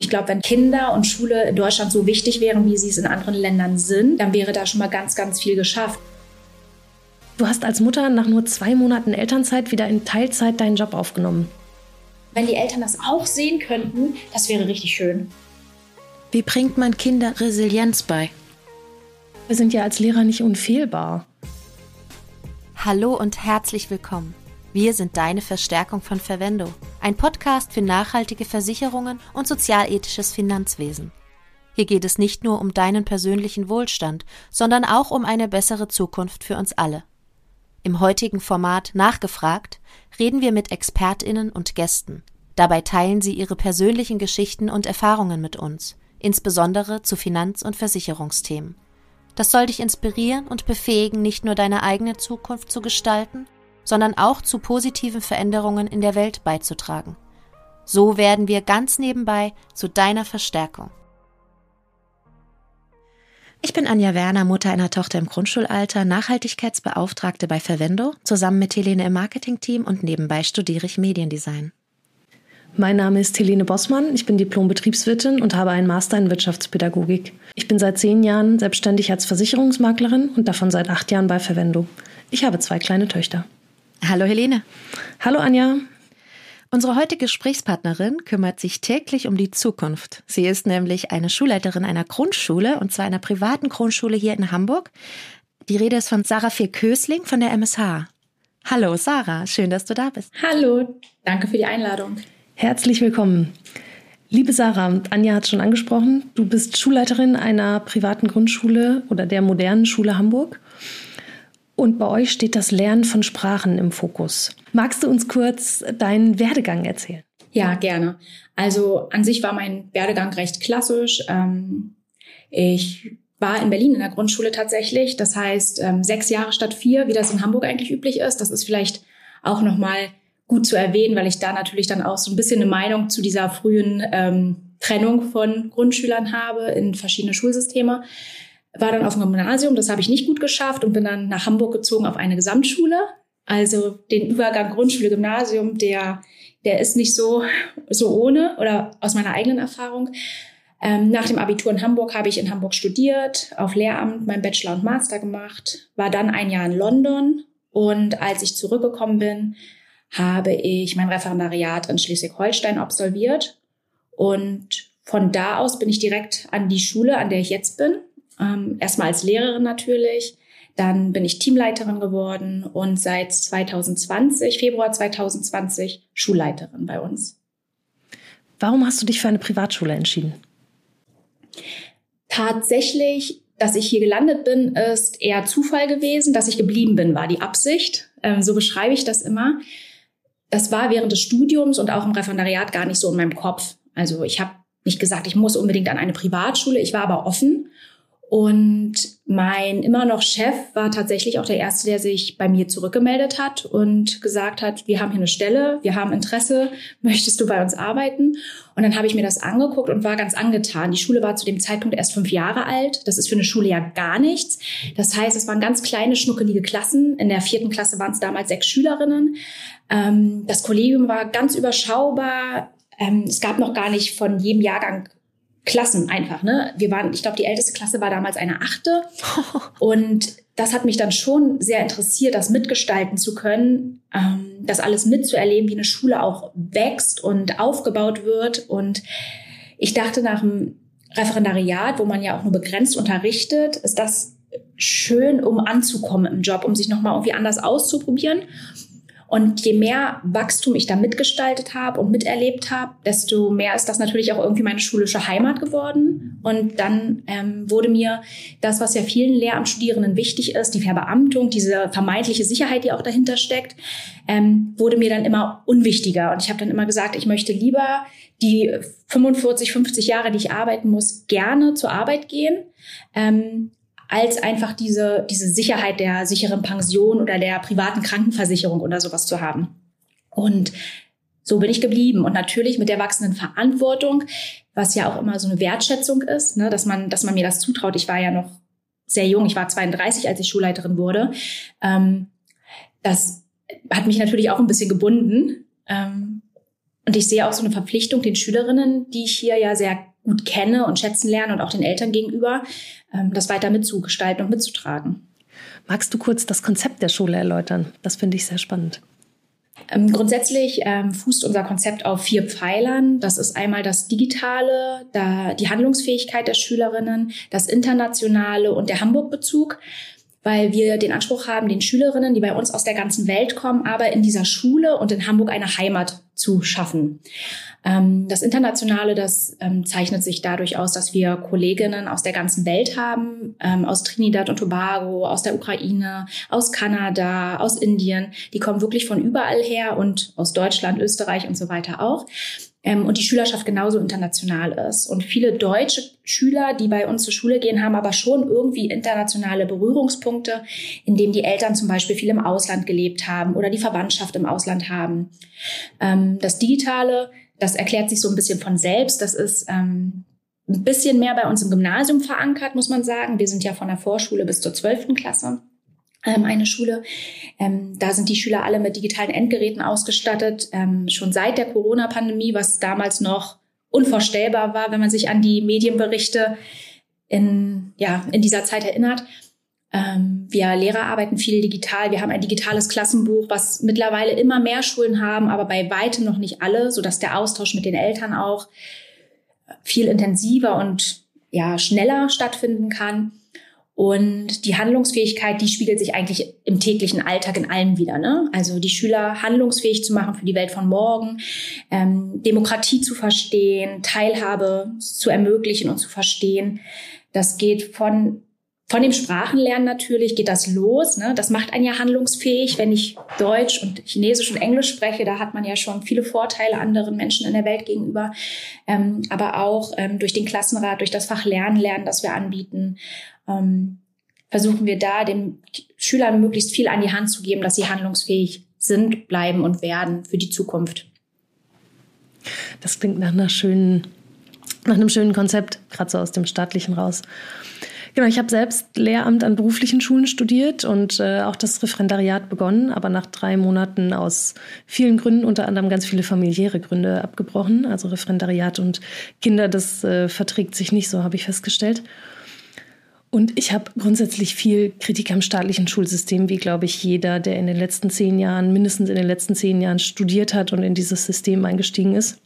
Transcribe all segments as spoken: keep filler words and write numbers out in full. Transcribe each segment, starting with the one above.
Ich glaube, wenn Kinder und Schule in Deutschland so wichtig wären, wie sie es in anderen Ländern sind, dann wäre da schon mal ganz, ganz viel geschafft. Du hast als Mutter nach nur zwei Monaten Elternzeit wieder in Teilzeit deinen Job aufgenommen. Wenn die Eltern das auch sehen könnten, das wäre richtig schön. Wie bringt man Kindern Resilienz bei? Wir sind ja als Lehrer nicht unfehlbar. Hallo und herzlich willkommen. Wir sind deine Verstärkung von Verwendo, ein Podcast für nachhaltige Versicherungen und sozialethisches Finanzwesen. Hier geht es nicht nur um deinen persönlichen Wohlstand, sondern auch um eine bessere Zukunft für uns alle. Im heutigen Format Nachgefragt reden wir mit ExpertInnen und Gästen. Dabei teilen sie ihre persönlichen Geschichten und Erfahrungen mit uns, insbesondere zu Finanz- und Versicherungsthemen. Das soll dich inspirieren und befähigen, nicht nur deine eigene Zukunft zu gestalten, sondern auch zu positiven Veränderungen in der Welt beizutragen. So werden wir ganz nebenbei zu deiner Verstärkung. Ich bin Anja Werner, Mutter einer Tochter im Grundschulalter, Nachhaltigkeitsbeauftragte bei Verwendo, zusammen mit Helene im Marketingteam und nebenbei studiere ich Mediendesign. Mein Name ist Helene Bossmann, ich bin Diplom-Betriebswirtin und habe einen Master in Wirtschaftspädagogik. Ich bin seit zehn Jahren selbstständig als Versicherungsmaklerin und davon seit acht Jahren bei Verwendo. Ich habe zwei kleine Töchter. Hallo Helene. Hallo Anja. Unsere heutige Gesprächspartnerin kümmert sich täglich um die Zukunft. Sie ist nämlich eine Schulleiterin einer Grundschule, und zwar einer privaten Grundschule hier in Hamburg. Die Rede ist von Sarah Fehr-Kösling von der M S H. Hallo Sarah, schön, dass du da bist. Hallo, danke für die Einladung. Herzlich willkommen. Liebe Sarah, Anja hat es schon angesprochen, du bist Schulleiterin einer privaten Grundschule oder der modernen Schule Hamburg. Und bei euch steht das Lernen von Sprachen im Fokus. Magst du uns kurz deinen Werdegang erzählen? Ja, gerne. Also an sich war mein Werdegang recht klassisch. Ich war in Berlin in der Grundschule tatsächlich. Das heißt, sechs Jahre statt vier, wie das in Hamburg eigentlich üblich ist. Das ist vielleicht auch nochmal gut zu erwähnen, weil ich da natürlich dann auch so ein bisschen eine Meinung zu dieser frühen ähm, Trennung von Grundschülern habe in verschiedene Schulsysteme. War dann auf dem Gymnasium, das habe ich nicht gut geschafft und bin dann nach Hamburg gezogen auf eine Gesamtschule. Also den Übergang Grundschule, Gymnasium, der, der ist nicht so, so ohne oder aus meiner eigenen Erfahrung. Ähm, nach dem Abitur in Hamburg habe ich in Hamburg studiert, auf Lehramt meinen Bachelor und Master gemacht, war dann ein Jahr in London und als ich zurückgekommen bin, habe ich mein Referendariat in Schleswig-Holstein absolviert und von da aus bin ich direkt an die Schule, an der ich jetzt bin. Ähm, erstmal als Lehrerin natürlich, dann bin ich Teamleiterin geworden und seit zwanzig zwanzig, Februar zwanzig zwanzig, Schulleiterin bei uns. Warum hast du dich für eine Privatschule entschieden? Tatsächlich, dass ich hier gelandet bin, ist eher Zufall gewesen. Dass ich geblieben bin, war die Absicht. Ähm, so beschreibe ich das immer. Das war während des Studiums und auch im Referendariat gar nicht so in meinem Kopf. Also ich habe nicht gesagt, ich muss unbedingt an eine Privatschule. Ich war aber offen. Und mein immer noch Chef war tatsächlich auch der Erste, der sich bei mir zurückgemeldet hat und gesagt hat, wir haben hier eine Stelle, wir haben Interesse, möchtest du bei uns arbeiten? Und dann habe ich mir das angeguckt und war ganz angetan. Die Schule war zu dem Zeitpunkt erst fünf Jahre alt. Das ist für eine Schule ja gar nichts. Das heißt, es waren ganz kleine, schnuckelige Klassen. In der vierten Klasse waren es damals sechs Schülerinnen. Das Kollegium war ganz überschaubar. Es gab noch gar nicht von jedem Jahrgang Klassen einfach, ne? Wir waren, ich glaube, die älteste Klasse war damals eine achte. Und das hat mich dann schon sehr interessiert, das mitgestalten zu können, ähm, das alles mitzuerleben, wie eine Schule auch wächst und aufgebaut wird. Und ich dachte, nach dem Referendariat, wo man ja auch nur begrenzt unterrichtet, ist das schön, um anzukommen im Job, um sich nochmal irgendwie anders auszuprobieren. Und je mehr Wachstum ich da mitgestaltet habe und miterlebt habe, desto mehr ist das natürlich auch irgendwie meine schulische Heimat geworden. Und dann ähm, wurde mir das, was ja vielen Lehramtsstudierenden wichtig ist, die Verbeamtung, diese vermeintliche Sicherheit, die auch dahinter steckt, ähm, wurde mir dann immer unwichtiger. Und ich habe dann immer gesagt, ich möchte lieber die fünfundvierzig, fünfzig Jahre, die ich arbeiten muss, gerne zur Arbeit gehen, ähm, als einfach diese, diese Sicherheit der sicheren Pension oder der privaten Krankenversicherung oder sowas zu haben. Und so bin ich geblieben. Und natürlich mit der wachsenden Verantwortung, was ja auch immer so eine Wertschätzung ist, ne, dass man, dass man mir das zutraut. Ich war ja noch sehr jung. Ich war zweiunddreißig, als ich Schulleiterin wurde. Ähm, das hat mich natürlich auch ein bisschen gebunden. Ähm, Und ich sehe auch so eine Verpflichtung den Schülerinnen, die ich hier ja sehr gut kenne und schätzen lerne und auch den Eltern gegenüber, das weiter mitzugestalten und mitzutragen. Magst du kurz das Konzept der Schule erläutern? Das finde ich sehr spannend. Ähm, grundsätzlich ähm, fußt unser Konzept auf vier Pfeilern. Das ist einmal das Digitale, da die Handlungsfähigkeit der Schülerinnen, das Internationale und der Hamburg-Bezug, weil wir den Anspruch haben, den Schülerinnen, die bei uns aus der ganzen Welt kommen, aber in dieser Schule und in Hamburg eine Heimat zu schaffen. Ähm, das Internationale, das ähm, zeichnet sich dadurch aus, dass wir Kolleginnen aus der ganzen Welt haben, ähm, aus Trinidad und Tobago, aus der Ukraine, aus Kanada, aus Indien. Die kommen wirklich von überall her und aus Deutschland, Österreich und so weiter auch. Ähm, und die Schülerschaft genauso international ist. Und viele deutsche Schüler, die bei uns zur Schule gehen, haben aber schon irgendwie internationale Berührungspunkte, indem die Eltern zum Beispiel viel im Ausland gelebt haben oder die Verwandtschaft im Ausland haben. Ähm, das Digitale, das erklärt sich so ein bisschen von selbst. Das ist ähm, ein bisschen mehr bei uns im Gymnasium verankert, muss man sagen. Wir sind ja von der Vorschule bis zur zwölften Klasse. Ähm, eine Schule. Ähm, da sind die Schüler alle mit digitalen Endgeräten ausgestattet, ähm, schon seit der Corona-Pandemie, was damals noch unvorstellbar war, wenn man sich an die Medienberichte in, ja, in dieser Zeit erinnert. Ähm, wir Lehrer arbeiten viel digital. Wir haben ein digitales Klassenbuch, was mittlerweile immer mehr Schulen haben, aber bei weitem noch nicht alle, sodass der Austausch mit den Eltern auch viel intensiver und ja, schneller stattfinden kann. Und die Handlungsfähigkeit, die spiegelt sich eigentlich im täglichen Alltag in allen wieder, ne? Also die Schüler handlungsfähig zu machen für die Welt von morgen, ähm, Demokratie zu verstehen, Teilhabe zu ermöglichen und zu verstehen. Das geht von von dem Sprachenlernen natürlich, geht das los, ne? Das macht einen ja handlungsfähig. Wenn ich Deutsch und Chinesisch und Englisch spreche, da hat man ja schon viele Vorteile anderen Menschen in der Welt gegenüber. Ähm, aber auch ähm, durch den Klassenrat, durch das Fach Lernen, Lernen, das wir anbieten, ähm, versuchen wir da den Schülern möglichst viel an die Hand zu geben, dass sie handlungsfähig sind, bleiben und werden für die Zukunft. Das klingt nach einer schönen, nach einem schönen Konzept, gerade so aus dem Staatlichen raus. Genau, ich habe selbst Lehramt an beruflichen Schulen studiert und äh, auch das Referendariat begonnen, aber nach drei Monaten aus vielen Gründen, unter anderem ganz viele familiäre Gründe, abgebrochen. Also Referendariat und Kinder, das äh, verträgt sich nicht, so habe ich festgestellt. Und ich habe grundsätzlich viel Kritik am staatlichen Schulsystem, wie, glaube ich, jeder, der in den letzten zehn Jahren, mindestens in den letzten zehn Jahren studiert hat und in dieses System eingestiegen ist.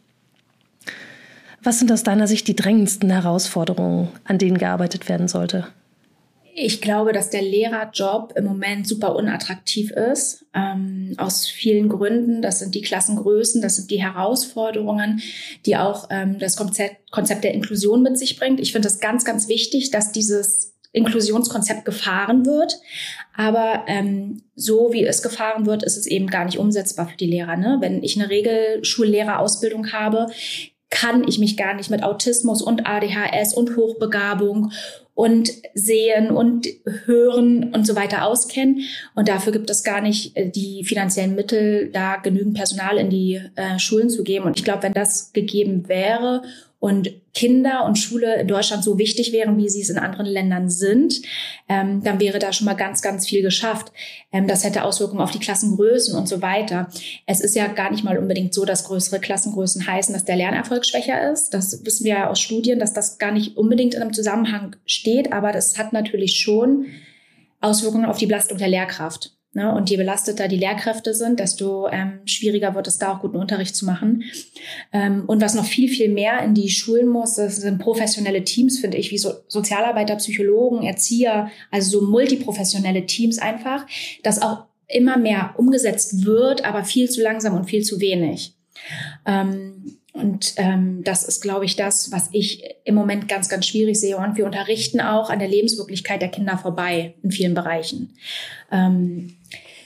Was sind aus deiner Sicht die drängendsten Herausforderungen, an denen gearbeitet werden sollte? Ich glaube, dass der Lehrerjob im Moment super unattraktiv ist, ähm, aus vielen Gründen. Das sind die Klassengrößen, das sind die Herausforderungen, die auch ähm, das Konzept, Konzept der Inklusion mit sich bringt. Ich finde es ganz, ganz wichtig, dass dieses Inklusionskonzept gefahren wird. Aber ähm, so wie es gefahren wird, ist es eben gar nicht umsetzbar für die Lehrer, ne? Wenn ich eine Regelschullehrerausbildung habe, kann ich mich gar nicht mit Autismus und A D H S und Hochbegabung und Sehen und Hören und so weiter auskennen. Und dafür gibt es gar nicht die finanziellen Mittel, da genügend Personal in die äh, Schulen zu geben. Und ich glaube, wenn das gegeben wäre und Kinder und Schule in Deutschland so wichtig wären, wie sie es in anderen Ländern sind, ähm, dann wäre da schon mal ganz, ganz viel geschafft. Ähm, das hätte Auswirkungen auf die Klassengrößen und so weiter. Es ist ja gar nicht mal unbedingt so, dass größere Klassengrößen heißen, dass der Lernerfolg schwächer ist. Das wissen wir ja aus Studien, dass das gar nicht unbedingt in einem Zusammenhang steht, aber das hat natürlich schon Auswirkungen auf die Belastung der Lehrkraft. Ne? Und je belasteter die Lehrkräfte sind, desto ähm, schwieriger wird es da auch guten Unterricht zu machen. Ähm, und was noch viel, viel mehr in die Schulen muss, das sind professionelle Teams, finde ich, wie so Sozialarbeiter, Psychologen, Erzieher, also so multiprofessionelle Teams einfach, das auch immer mehr umgesetzt wird, aber viel zu langsam und viel zu wenig. Ähm, Und ähm, das ist, glaube ich, das, was ich im Moment ganz, ganz schwierig sehe. Und wir unterrichten auch an der Lebenswirklichkeit der Kinder vorbei in vielen Bereichen. Ähm,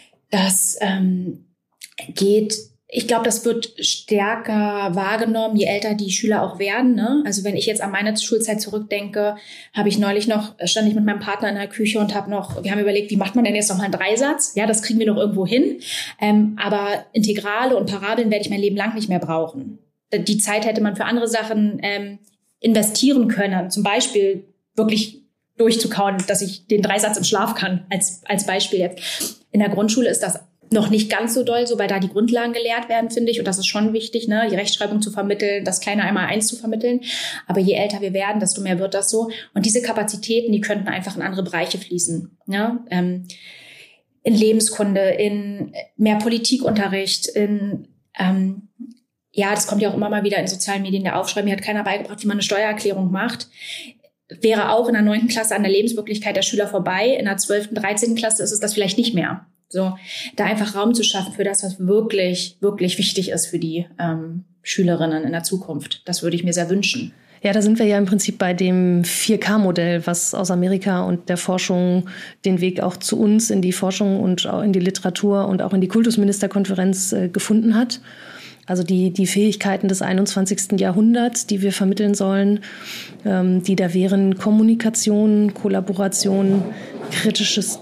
das ähm, geht, ich glaube, das wird stärker wahrgenommen, je älter die Schüler auch werden, ne? Also wenn ich jetzt an meine Schulzeit zurückdenke, habe ich neulich noch, stand ich mit meinem Partner in der Küche und habe noch, wir haben überlegt, wie macht man denn jetzt noch mal einen Dreisatz? Ja, das kriegen wir noch irgendwo hin. Ähm, aber Integrale und Parabeln werde ich mein Leben lang nicht mehr brauchen. Die Zeit hätte man für andere Sachen ähm, investieren können. Zum Beispiel wirklich durchzukauen, dass ich den Dreisatz im Schlaf kann, als als Beispiel jetzt. In der Grundschule ist das noch nicht ganz so doll, so weil da die Grundlagen gelehrt werden, finde ich. Und das ist schon wichtig, ne, die Rechtschreibung zu vermitteln, das kleine Einmaleins zu vermitteln. Aber je älter wir werden, desto mehr wird das so. Und diese Kapazitäten, die könnten einfach in andere Bereiche fließen. Ne? Ähm, in Lebenskunde, in mehr Politikunterricht, in, ähm, ja, das kommt ja auch immer mal wieder in sozialen Medien, der Aufschrei, mir hat keiner beigebracht, wie man eine Steuererklärung macht. Wäre auch in der neunten Klasse an der Lebenswirklichkeit der Schüler vorbei. In der zwölften, dreizehnten Klasse ist es das vielleicht nicht mehr. So, da einfach Raum zu schaffen für das, was wirklich, wirklich wichtig ist für die ähm, Schülerinnen in der Zukunft. Das würde ich mir sehr wünschen. Ja, da sind wir ja im Prinzip bei dem vier K Modell, was aus Amerika und der Forschung den Weg auch zu uns in die Forschung und auch in die Literatur und auch in die Kultusministerkonferenz äh, gefunden hat. Also die, die Fähigkeiten des einundzwanzigsten Jahrhunderts, die wir vermitteln sollen, ähm, die da wären Kommunikation, Kollaboration, kritisches...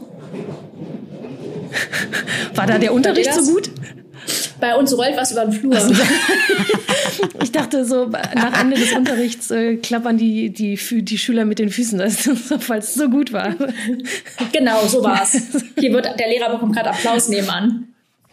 War da der Unterricht so gut? Bei uns rollt was über den Flur. Also, ich dachte so, nach Ende des Unterrichts äh, klappern die, die, die Schüler mit den Füßen, also, falls es so gut war. Genau, so war's. Hier wird der Lehrer bekommt gerade Applaus nebenan.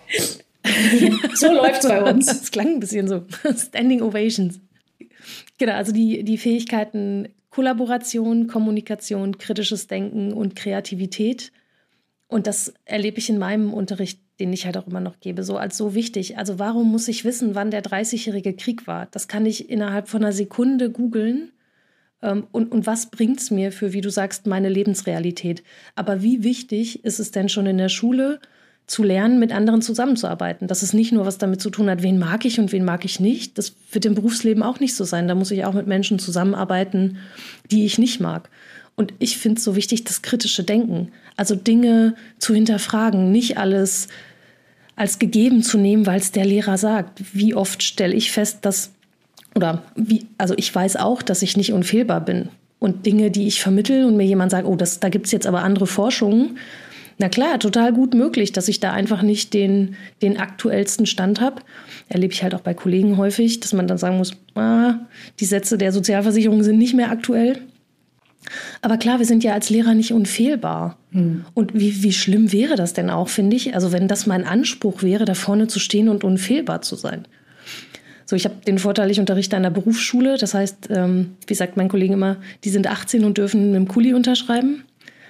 So läuft's bei uns. Das klang ein bisschen so. Standing Ovations. Genau, also die, die Fähigkeiten Kollaboration, Kommunikation, kritisches Denken und Kreativität. Und das erlebe ich in meinem Unterricht, den ich halt auch immer noch gebe, so als so wichtig. Also warum muss ich wissen, wann der dreißigjährige Krieg war? Das kann ich innerhalb von einer Sekunde googeln. Ähm, und, und was bringt's mir für, wie du sagst, meine Lebensrealität? Aber wie wichtig ist es denn schon in der Schule, zu lernen, mit anderen zusammenzuarbeiten? Dass es nicht nur was damit zu tun hat, wen mag ich und wen mag ich nicht. Das wird im Berufsleben auch nicht so sein. Da muss ich auch mit Menschen zusammenarbeiten, die ich nicht mag. Und ich finde es so wichtig, das kritische Denken. Also Dinge zu hinterfragen, nicht alles als gegeben zu nehmen, weil es der Lehrer sagt. Wie oft stelle ich fest, dass, oder wie, also ich weiß auch, dass ich nicht unfehlbar bin. Und Dinge, die ich vermittle und mir jemand sagt, oh, das, da gibt es jetzt aber andere Forschungen. Na klar, total gut möglich, dass ich da einfach nicht den, den aktuellsten Stand habe. Erlebe ich halt auch bei Kollegen häufig, dass man dann sagen muss, ah, die Sätze der Sozialversicherung sind nicht mehr aktuell. Aber klar, wir sind ja als Lehrer nicht unfehlbar. Hm. Und wie, wie schlimm wäre das denn auch, finde ich? Also wenn das mein Anspruch wäre, da vorne zu stehen und unfehlbar zu sein. So, ich habe den Vorteil, ich unterrichte an der Berufsschule. Das heißt, ähm, wie sagt mein Kollege immer, die sind achtzehn und dürfen mit dem Kuli unterschreiben.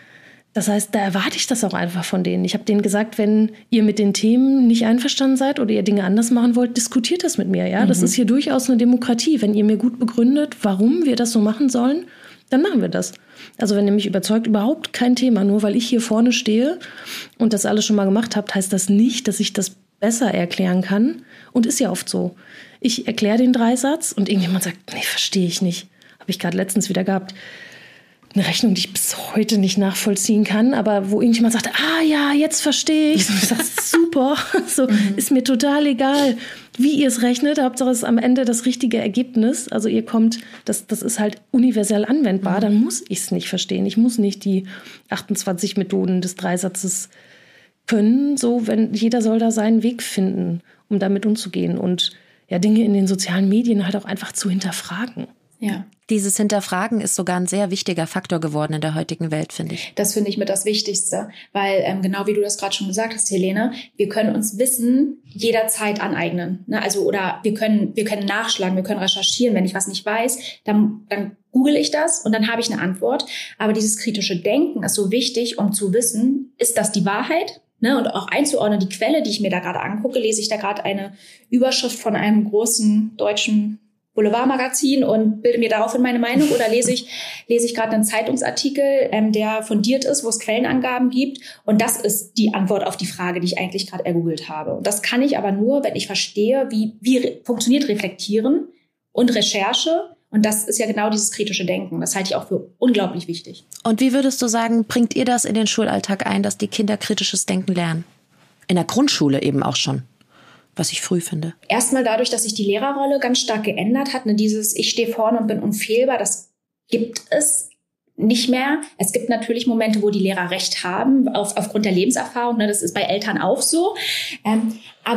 Das heißt, da erwarte ich das auch einfach von denen. Ich habe denen gesagt, wenn ihr mit den Themen nicht einverstanden seid oder ihr Dinge anders machen wollt, diskutiert das mit mir. Ja, mhm. Das ist hier durchaus eine Demokratie. Wenn ihr mir gut begründet, warum wir das so machen sollen, dann machen wir das. Also wenn ihr mich überzeugt, überhaupt kein Thema. Nur weil ich hier vorne stehe und das alles schon mal gemacht habt, heißt das nicht, dass ich das besser erklären kann. Und ist ja oft so. Ich erkläre den Dreisatz und irgendjemand sagt, nee, verstehe ich nicht. Habe ich gerade letztens wieder gehabt. Eine Rechnung, die ich bis heute nicht nachvollziehen kann, aber wo irgendjemand sagt, ah ja, jetzt verstehe ich. Und ich sage, super, so, mhm. Ist mir total egal, wie ihr es rechnet. Hauptsache es ist am Ende das richtige Ergebnis. Also ihr kommt, das, das ist halt universell anwendbar, mhm. Dann muss ich es nicht verstehen. Ich muss nicht die achtundzwanzig Methoden des Dreisatzes können. So, wenn jeder soll da seinen Weg finden, um damit umzugehen und ja, Dinge in den sozialen Medien halt auch einfach zu hinterfragen. Ja. Dieses Hinterfragen ist sogar ein sehr wichtiger Faktor geworden in der heutigen Welt, finde ich. Das finde ich mit das Wichtigste, weil ähm, genau wie du das gerade schon gesagt hast, Helene, wir können uns Wissen jederzeit aneignen. Ne? Also oder wir können wir können nachschlagen, wir können recherchieren. Wenn ich was nicht weiß, dann dann google ich das und dann habe ich eine Antwort. Aber dieses kritische Denken ist so wichtig, um zu wissen, ist das die Wahrheit? Ne, und auch einzuordnen, die Quelle, die ich mir da gerade angucke, lese ich da gerade eine Überschrift von einem großen deutschen Boulevardmagazin und bilde mir daraufhin meine Meinung oder lese ich lese ich gerade einen Zeitungsartikel, ähm, der fundiert ist, wo es Quellenangaben gibt und das ist die Antwort auf die Frage, die ich eigentlich gerade ergoogelt habe. Und das kann ich aber nur, wenn ich verstehe, wie wie re- funktioniert Reflektieren und Recherche und das ist ja genau dieses kritische Denken. Das halte ich auch für unglaublich wichtig. Und wie würdest du sagen, bringt ihr das in den Schulalltag ein, dass die Kinder kritisches Denken lernen? In der Grundschule eben auch schon. Was ich früh finde. Erstmal dadurch, dass sich die Lehrerrolle ganz stark geändert hat. Ne, dieses ich stehe vorne und bin unfehlbar, das gibt es nicht mehr. Es gibt natürlich Momente, wo die Lehrer recht haben, auf, aufgrund der Lebenserfahrung. Ne, das ist bei Eltern auch so. Ähm, aber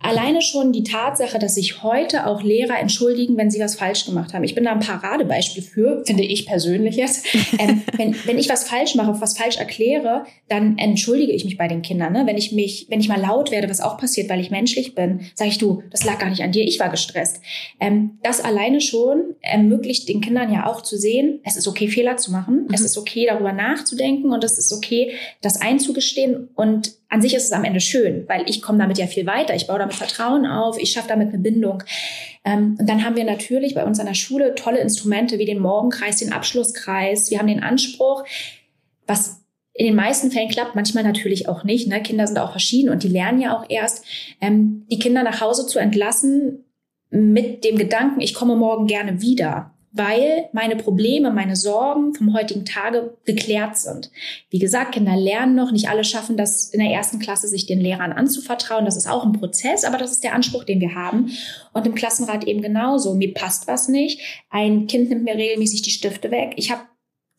Alleine schon die Tatsache, dass sich heute auch Lehrer entschuldigen, wenn sie was falsch gemacht haben. Ich bin da ein Paradebeispiel für, finde ich persönlich jetzt. Ähm, wenn, wenn ich was falsch mache, was falsch erkläre, dann entschuldige ich mich bei den Kindern. Ne? Wenn ich mich, wenn ich mal laut werde, was auch passiert, weil ich menschlich bin, sage ich, du, das lag gar nicht an dir, ich war gestresst. Ähm, das alleine schon ermöglicht den Kindern ja auch zu sehen, es ist okay, Fehler zu machen. Mhm. Es ist okay, darüber nachzudenken und es ist okay, das einzugestehen. Und an sich ist es am Ende schön, weil ich komme damit ja viel weiter. Ich baue damit Vertrauen auf, ich schaffe damit eine Bindung. Ähm, und dann haben wir natürlich bei uns an der Schule tolle Instrumente wie den Morgenkreis, den Abschlusskreis. Wir haben den Anspruch, was in den meisten Fällen klappt, manchmal natürlich auch nicht. Ne? Kinder sind auch verschieden und die lernen ja auch erst, ähm, die Kinder nach Hause zu entlassen mit dem Gedanken, ich komme morgen gerne wieder, weil meine Probleme, meine Sorgen vom heutigen Tage geklärt sind. Wie gesagt, Kinder lernen noch, nicht alle schaffen das in der ersten Klasse, sich den Lehrern anzuvertrauen. Das ist auch ein Prozess, aber das ist der Anspruch, den wir haben. Und im Klassenrat eben genauso. Mir passt was nicht. Ein Kind nimmt mir regelmäßig die Stifte weg. Ich habe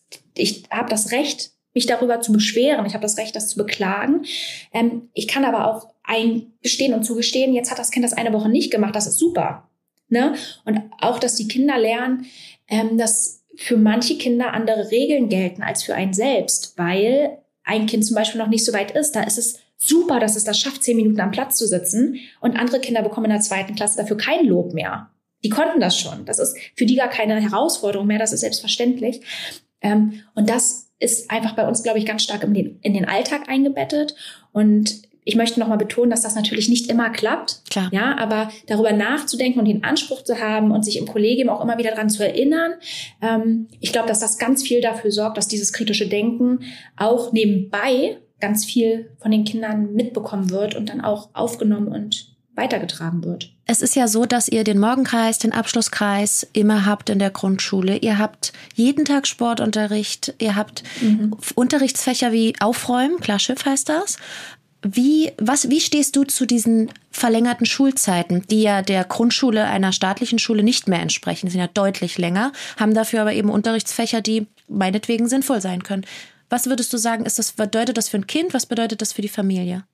ich hab das Recht, mich darüber zu beschweren. Ich habe das Recht, das zu beklagen. Ähm, ich kann aber auch eingestehen und zugestehen, jetzt hat das Kind das eine Woche nicht gemacht. Das ist super. Ne? Und auch, dass die Kinder lernen, ähm, dass für manche Kinder andere Regeln gelten als für einen selbst, weil ein Kind zum Beispiel noch nicht so weit ist. Da ist es super, dass es das schafft, zehn Minuten am Platz zu sitzen und andere Kinder bekommen in der zweiten Klasse dafür kein Lob mehr. Die konnten das schon. Das ist für die gar keine Herausforderung mehr, das ist selbstverständlich. Ähm, und das ist einfach bei uns, glaube ich, ganz stark in den, in den Alltag eingebettet und ich möchte nochmal betonen, dass das natürlich nicht immer klappt. Klar. Ja, aber darüber nachzudenken und den Anspruch zu haben und sich im Kollegium auch immer wieder daran zu erinnern. Ähm, ich glaube, dass das ganz viel dafür sorgt, dass dieses kritische Denken auch nebenbei ganz viel von den Kindern mitbekommen wird und dann auch aufgenommen und weitergetragen wird. Es ist ja so, dass ihr den Morgenkreis, den Abschlusskreis immer habt in der Grundschule. Ihr habt jeden Tag Sportunterricht. Ihr habt mhm. Unterrichtsfächer wie Aufräumen, klar, Schiff heißt das. Wie, was, wie stehst du zu diesen verlängerten Schulzeiten, die ja der Grundschule einer staatlichen Schule nicht mehr entsprechen? Die sind ja deutlich länger, haben dafür aber eben Unterrichtsfächer, die meinetwegen sinnvoll sein können. Was würdest du sagen, ist das, bedeutet das für ein Kind? Was bedeutet das für die Familie?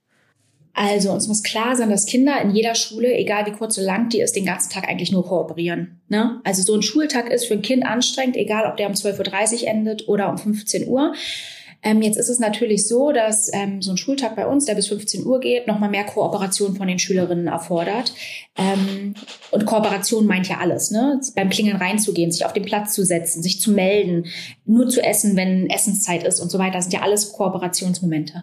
Also uns muss klar sein, dass Kinder in jeder Schule, egal wie kurz oder lang die ist, den ganzen Tag eigentlich nur kooperieren. Ne? Also so ein Schultag ist für ein Kind anstrengend, egal ob der um zwölf Uhr dreißig endet oder um fünfzehn Uhr. Ähm, jetzt ist es natürlich so, dass ähm, so ein Schultag bei uns, der bis fünfzehn Uhr geht, nochmal mehr Kooperation von den Schülerinnen erfordert. Ähm, und Kooperation meint ja alles, ne? Beim Klingeln reinzugehen, sich auf den Platz zu setzen, sich zu melden, nur zu essen, wenn Essenszeit ist und so weiter. Das sind ja alles Kooperationsmomente.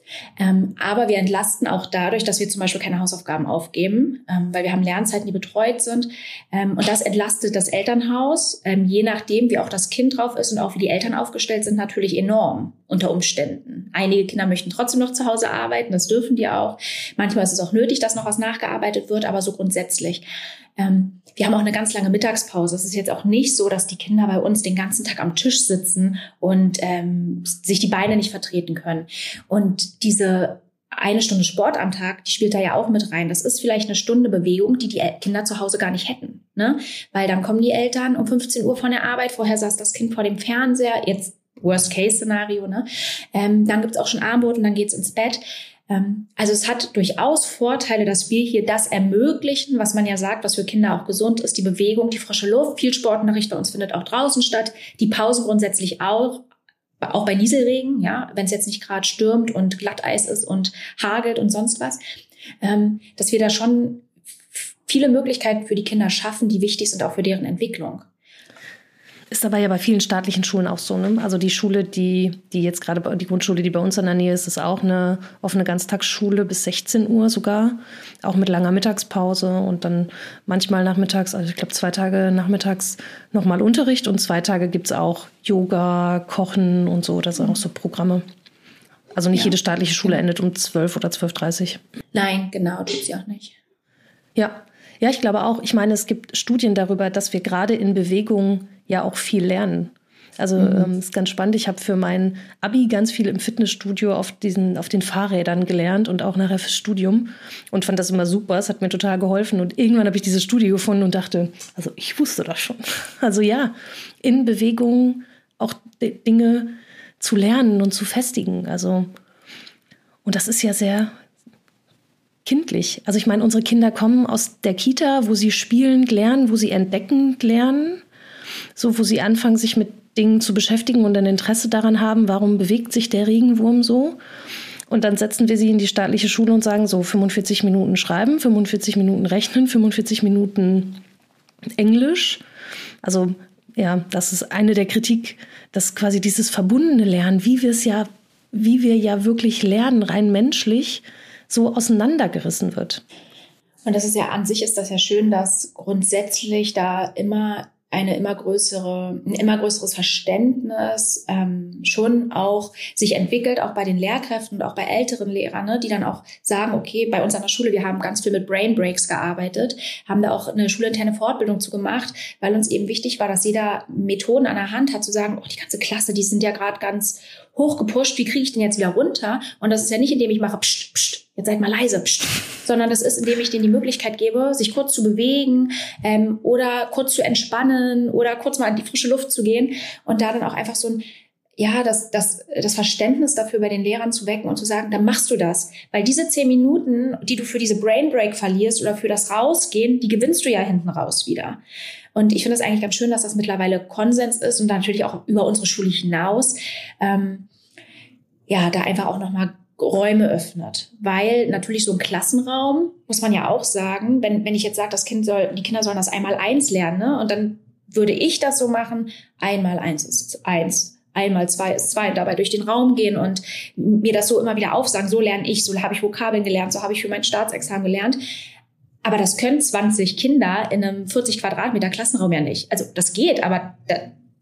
Ähm, aber wir entlasten auch dadurch, dass wir zum Beispiel keine Hausaufgaben aufgeben, ähm, weil wir haben Lernzeiten, die betreut sind. Ähm, und das entlastet das Elternhaus, ähm, je nachdem, wie auch das Kind drauf ist und auch wie die Eltern aufgestellt sind, natürlich enorm unter Umständen. Einige Kinder möchten trotzdem noch zu Hause arbeiten, das dürfen die auch. Manchmal ist es auch nötig, dass noch was nachgearbeitet wird, aber so grundsätzlich. Ähm, wir haben auch eine ganz lange Mittagspause. Es ist jetzt auch nicht so, dass die Kinder bei uns den ganzen Tag am Tisch sitzen und ähm, sich die Beine nicht vertreten können. Und diese eine Stunde Sport am Tag, die spielt da ja auch mit rein. Das ist vielleicht eine Stunde Bewegung, die die Kinder zu Hause gar nicht hätten, ne? Weil dann kommen die Eltern um fünfzehn Uhr von der Arbeit. Vorher saß das Kind vor dem Fernseher. Jetzt Worst-Case-Szenario, ne? Ähm, dann gibt's auch schon Abendbrot und dann geht's ins Bett. Also es hat durchaus Vorteile, dass wir hier das ermöglichen, was man ja sagt, was für Kinder auch gesund ist, die Bewegung, die frische Luft. Viel Sportunterricht bei uns findet auch draußen statt, die Pausen grundsätzlich auch, auch bei Nieselregen, ja, wenn es jetzt nicht gerade stürmt und Glatteis ist und hagelt und sonst was, ähm, dass wir da schon viele Möglichkeiten für die Kinder schaffen, die wichtig sind auch für deren Entwicklung. Ist dabei ja bei vielen staatlichen Schulen auch so, ne? Also die Schule, die, die jetzt gerade, die Grundschule, die bei uns in der Nähe ist, ist auch eine offene Ganztagsschule bis sechzehn Uhr sogar. Auch mit langer Mittagspause und dann manchmal nachmittags, also ich glaube zwei Tage nachmittags nochmal Unterricht und zwei Tage gibt's auch Yoga, Kochen und so. Das sind auch so Programme. Also nicht ja. Jede staatliche Schule endet um zwölf oder zwölf Uhr dreißig. Nein, genau, tut sie auch nicht. Ja. Ja, ich glaube auch. Ich meine, es gibt Studien darüber, dass wir gerade in Bewegung ja auch viel lernen. Also mhm. ähm, ist ganz spannend. Ich habe für mein Abi ganz viel im Fitnessstudio auf diesen, auf den Fahrrädern gelernt und auch nachher fürs Studium und fand das immer super. Es hat mir total geholfen. Und irgendwann habe ich diese Studie gefunden und dachte, also ich wusste das schon. Also ja, in Bewegung auch d- Dinge zu lernen und zu festigen. Also und das ist ja sehr kindlich. Also ich meine, unsere Kinder kommen aus der Kita, wo sie spielend lernen, wo sie entdeckend lernen, so wo sie anfangen, sich mit Dingen zu beschäftigen und ein Interesse daran haben, warum bewegt sich der Regenwurm so. Und dann setzen wir sie in die staatliche Schule und sagen so fünfundvierzig Minuten schreiben, fünfundvierzig Minuten rechnen, fünfundvierzig Minuten Englisch. Also ja, das ist eine der Kritik, dass quasi dieses verbundene Lernen, wie wir es ja, wie wir ja wirklich lernen, rein menschlich, so auseinandergerissen wird. Und das ist ja an sich ist das ja schön, dass grundsätzlich da immer eine immer größere, ein immer größeres Verständnis ähm, schon auch sich entwickelt, auch bei den Lehrkräften und auch bei älteren Lehrern, ne, die dann auch sagen, okay, bei uns an der Schule, wir haben ganz viel mit Brain Breaks gearbeitet, haben da auch eine schulinterne Fortbildung zu gemacht, weil uns eben wichtig war, dass jeder Methoden an der Hand hat, zu sagen, oh, die ganze Klasse, die sind ja gerade ganz hoch gepusht, wie kriege ich den jetzt wieder runter? Und das ist ja nicht, indem ich mache, pst, pst, jetzt seid mal leise, pst, sondern das ist, indem ich denen die Möglichkeit gebe, sich kurz zu bewegen ähm, oder kurz zu entspannen oder kurz mal in die frische Luft zu gehen und da dann auch einfach so ein, ja, das, das, das Verständnis dafür bei den Lehrern zu wecken und zu sagen, dann machst du das. Weil diese zehn Minuten, die du für diese Brain Break verlierst oder für das Rausgehen, die gewinnst du ja hinten raus wieder. Und ich finde es eigentlich ganz schön, dass das mittlerweile Konsens ist und natürlich auch über unsere Schule hinaus, ähm, ja, da einfach auch nochmal Räume öffnet. Weil natürlich so ein Klassenraum, muss man ja auch sagen, wenn, wenn ich jetzt sage, das Kind soll, die Kinder sollen das einmal eins lernen, ne? Und dann würde ich das so machen, einmal eins ist eins. Einmal zwei ist zwei und dabei durch den Raum gehen und mir das so immer wieder aufsagen, so lerne ich, so habe ich Vokabeln gelernt, so habe ich für mein Staatsexamen gelernt. Aber das können zwanzig Kinder in einem vierzig Quadratmeter Klassenraum ja nicht. Also das geht, aber da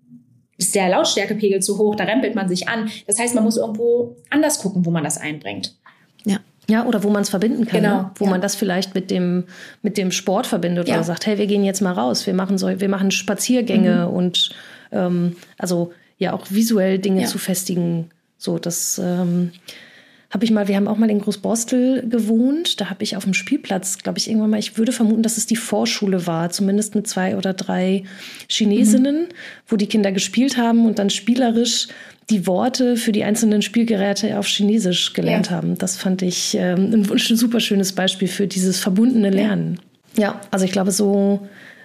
ist der Lautstärkepegel zu hoch, da rempelt man sich an. Das heißt, man muss irgendwo anders gucken, wo man das einbringt. Ja. Ja, oder wo man es verbinden kann, genau, ne? Wo ja. man das vielleicht mit dem, mit dem Sport verbindet, ja. Oder sagt, hey, wir gehen jetzt mal raus, wir machen so, wir machen Spaziergänge mhm. und ähm, also ja auch visuell Dinge ja. zu festigen. So, das ähm, habe ich mal, wir haben auch mal in Großborstel gewohnt, da habe ich auf dem Spielplatz, glaube ich, irgendwann mal, ich würde vermuten, dass es die Vorschule war, zumindest mit zwei oder drei Chinesinnen, mhm. wo die Kinder gespielt haben und dann spielerisch die Worte für die einzelnen Spielgeräte auf Chinesisch gelernt ja. haben. Das fand ich ähm, ein super schönes Beispiel für dieses verbundene Lernen. Ja, ja, also ich glaube, so,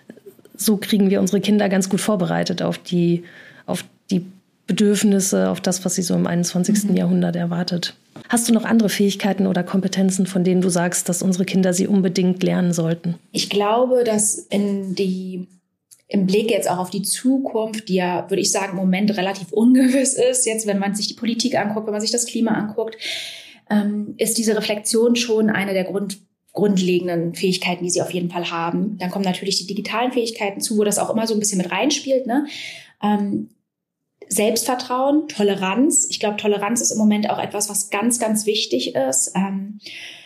so kriegen wir unsere Kinder ganz gut vorbereitet auf die, auf die Bedürfnisse, auf das, was sie so im einundzwanzigsten Mhm. Jahrhundert erwartet. Hast du noch andere Fähigkeiten oder Kompetenzen, von denen du sagst, dass unsere Kinder sie unbedingt lernen sollten? Ich glaube, dass in die, im Blick jetzt auch auf die Zukunft, die ja, würde ich sagen, im Moment relativ ungewiss ist, jetzt wenn man sich die Politik anguckt, wenn man sich das Klima anguckt, ähm, ist diese Reflexion schon eine der Grund, grundlegenden Fähigkeiten, die sie auf jeden Fall haben. Dann kommen natürlich die digitalen Fähigkeiten zu, wo das auch immer so ein bisschen mit reinspielt, ne? Ähm, Selbstvertrauen, Toleranz. Ich glaube, Toleranz ist im Moment auch etwas, was ganz, ganz wichtig ist. Ähm,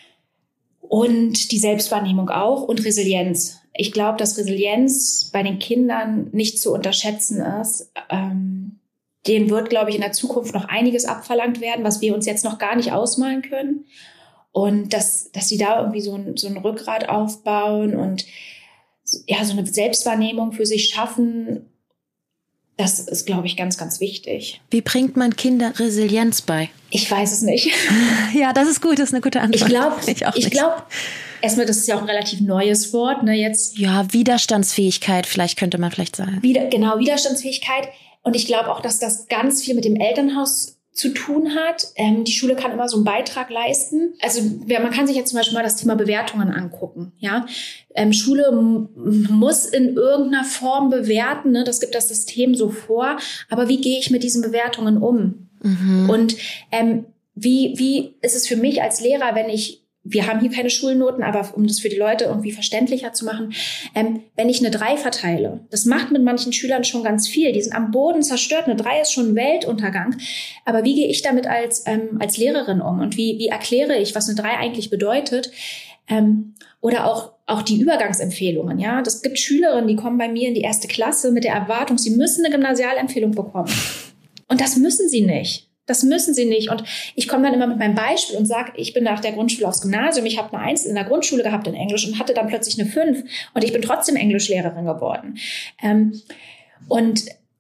und die Selbstwahrnehmung auch und Resilienz. Ich glaube, dass Resilienz bei den Kindern nicht zu unterschätzen ist. Ähm, denen wird, glaube ich, in der Zukunft noch einiges abverlangt werden, was wir uns jetzt noch gar nicht ausmalen können. Und dass, dass sie da irgendwie so ein, so ein Rückgrat aufbauen und ja, so eine Selbstwahrnehmung für sich schaffen. Das ist, glaube ich, ganz, ganz wichtig. Wie bringt man Kindern Resilienz bei? Ich weiß es nicht. Ja, das ist gut, das ist eine gute Antwort. Ich glaube, ich, ich glaube, erstmal, das ist ja auch ein relativ neues Wort, ne, jetzt. Ja, Widerstandsfähigkeit, vielleicht könnte man vielleicht sagen. Wieder, genau, Widerstandsfähigkeit. Und ich glaube auch, dass das ganz viel mit dem Elternhaus zu tun hat. Ähm, die Schule kann immer so einen Beitrag leisten. Also ja, man kann sich jetzt zum Beispiel mal das Thema Bewertungen angucken. Ja, ähm, Schule m- muss in irgendeiner Form bewerten. Ne? Das gibt das System so vor. Aber wie gehe ich mit diesen Bewertungen um? Mhm. Und ähm, wie wie ist es für mich als Lehrer, wenn ich wir haben hier keine Schulnoten, aber um das für die Leute irgendwie verständlicher zu machen, ähm, wenn ich eine drei verteile, das macht mit manchen Schülern schon ganz viel. Die sind am Boden zerstört. Eine drei ist schon ein Weltuntergang. Aber wie gehe ich damit als ähm, als Lehrerin um? Und wie wie erkläre ich, was eine drei eigentlich bedeutet? Ähm, oder auch auch die Übergangsempfehlungen. Ja, das gibt Schülerinnen, die kommen bei mir in die erste Klasse mit der Erwartung, sie müssen eine Gymnasialempfehlung bekommen. Und das müssen sie nicht. Das müssen sie nicht. Und ich komme dann immer mit meinem Beispiel und sage, ich bin nach der Grundschule aufs Gymnasium, ich habe eine Eins in der Grundschule gehabt in Englisch und hatte dann plötzlich eine Fünf und ich bin trotzdem Englischlehrerin geworden. Ähm, und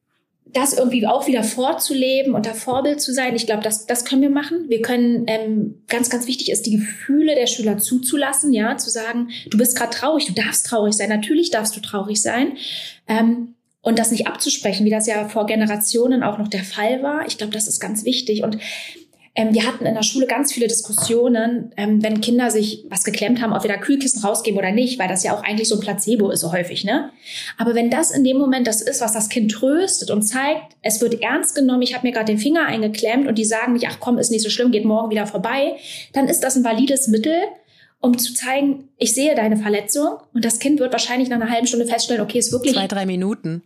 das irgendwie auch wieder vorzuleben und da Vorbild zu sein, ich glaube, das, das können wir machen. Wir können, ähm, ganz, ganz wichtig ist, die Gefühle der Schüler zuzulassen, ja, zu sagen, du bist gerade traurig, du darfst traurig sein, natürlich darfst du traurig sein. Ähm, und das nicht abzusprechen, wie das ja vor Generationen auch noch der Fall war. Ich glaube, das ist ganz wichtig. Und Ähm, wir hatten in der Schule ganz viele Diskussionen, ähm, wenn Kinder sich was geklemmt haben, ob wir da Kühlkissen rausgeben oder nicht, weil das ja auch eigentlich so ein Placebo ist so häufig, ne? Aber wenn das in dem Moment das ist, was das Kind tröstet und zeigt, es wird ernst genommen, ich habe mir gerade den Finger eingeklemmt und die sagen nicht, ach komm, ist nicht so schlimm, geht morgen wieder vorbei, dann ist das ein valides Mittel, um zu zeigen, ich sehe deine Verletzung und das Kind wird wahrscheinlich nach einer halben Stunde feststellen, okay, ist wirklich... Zwei, drei Minuten.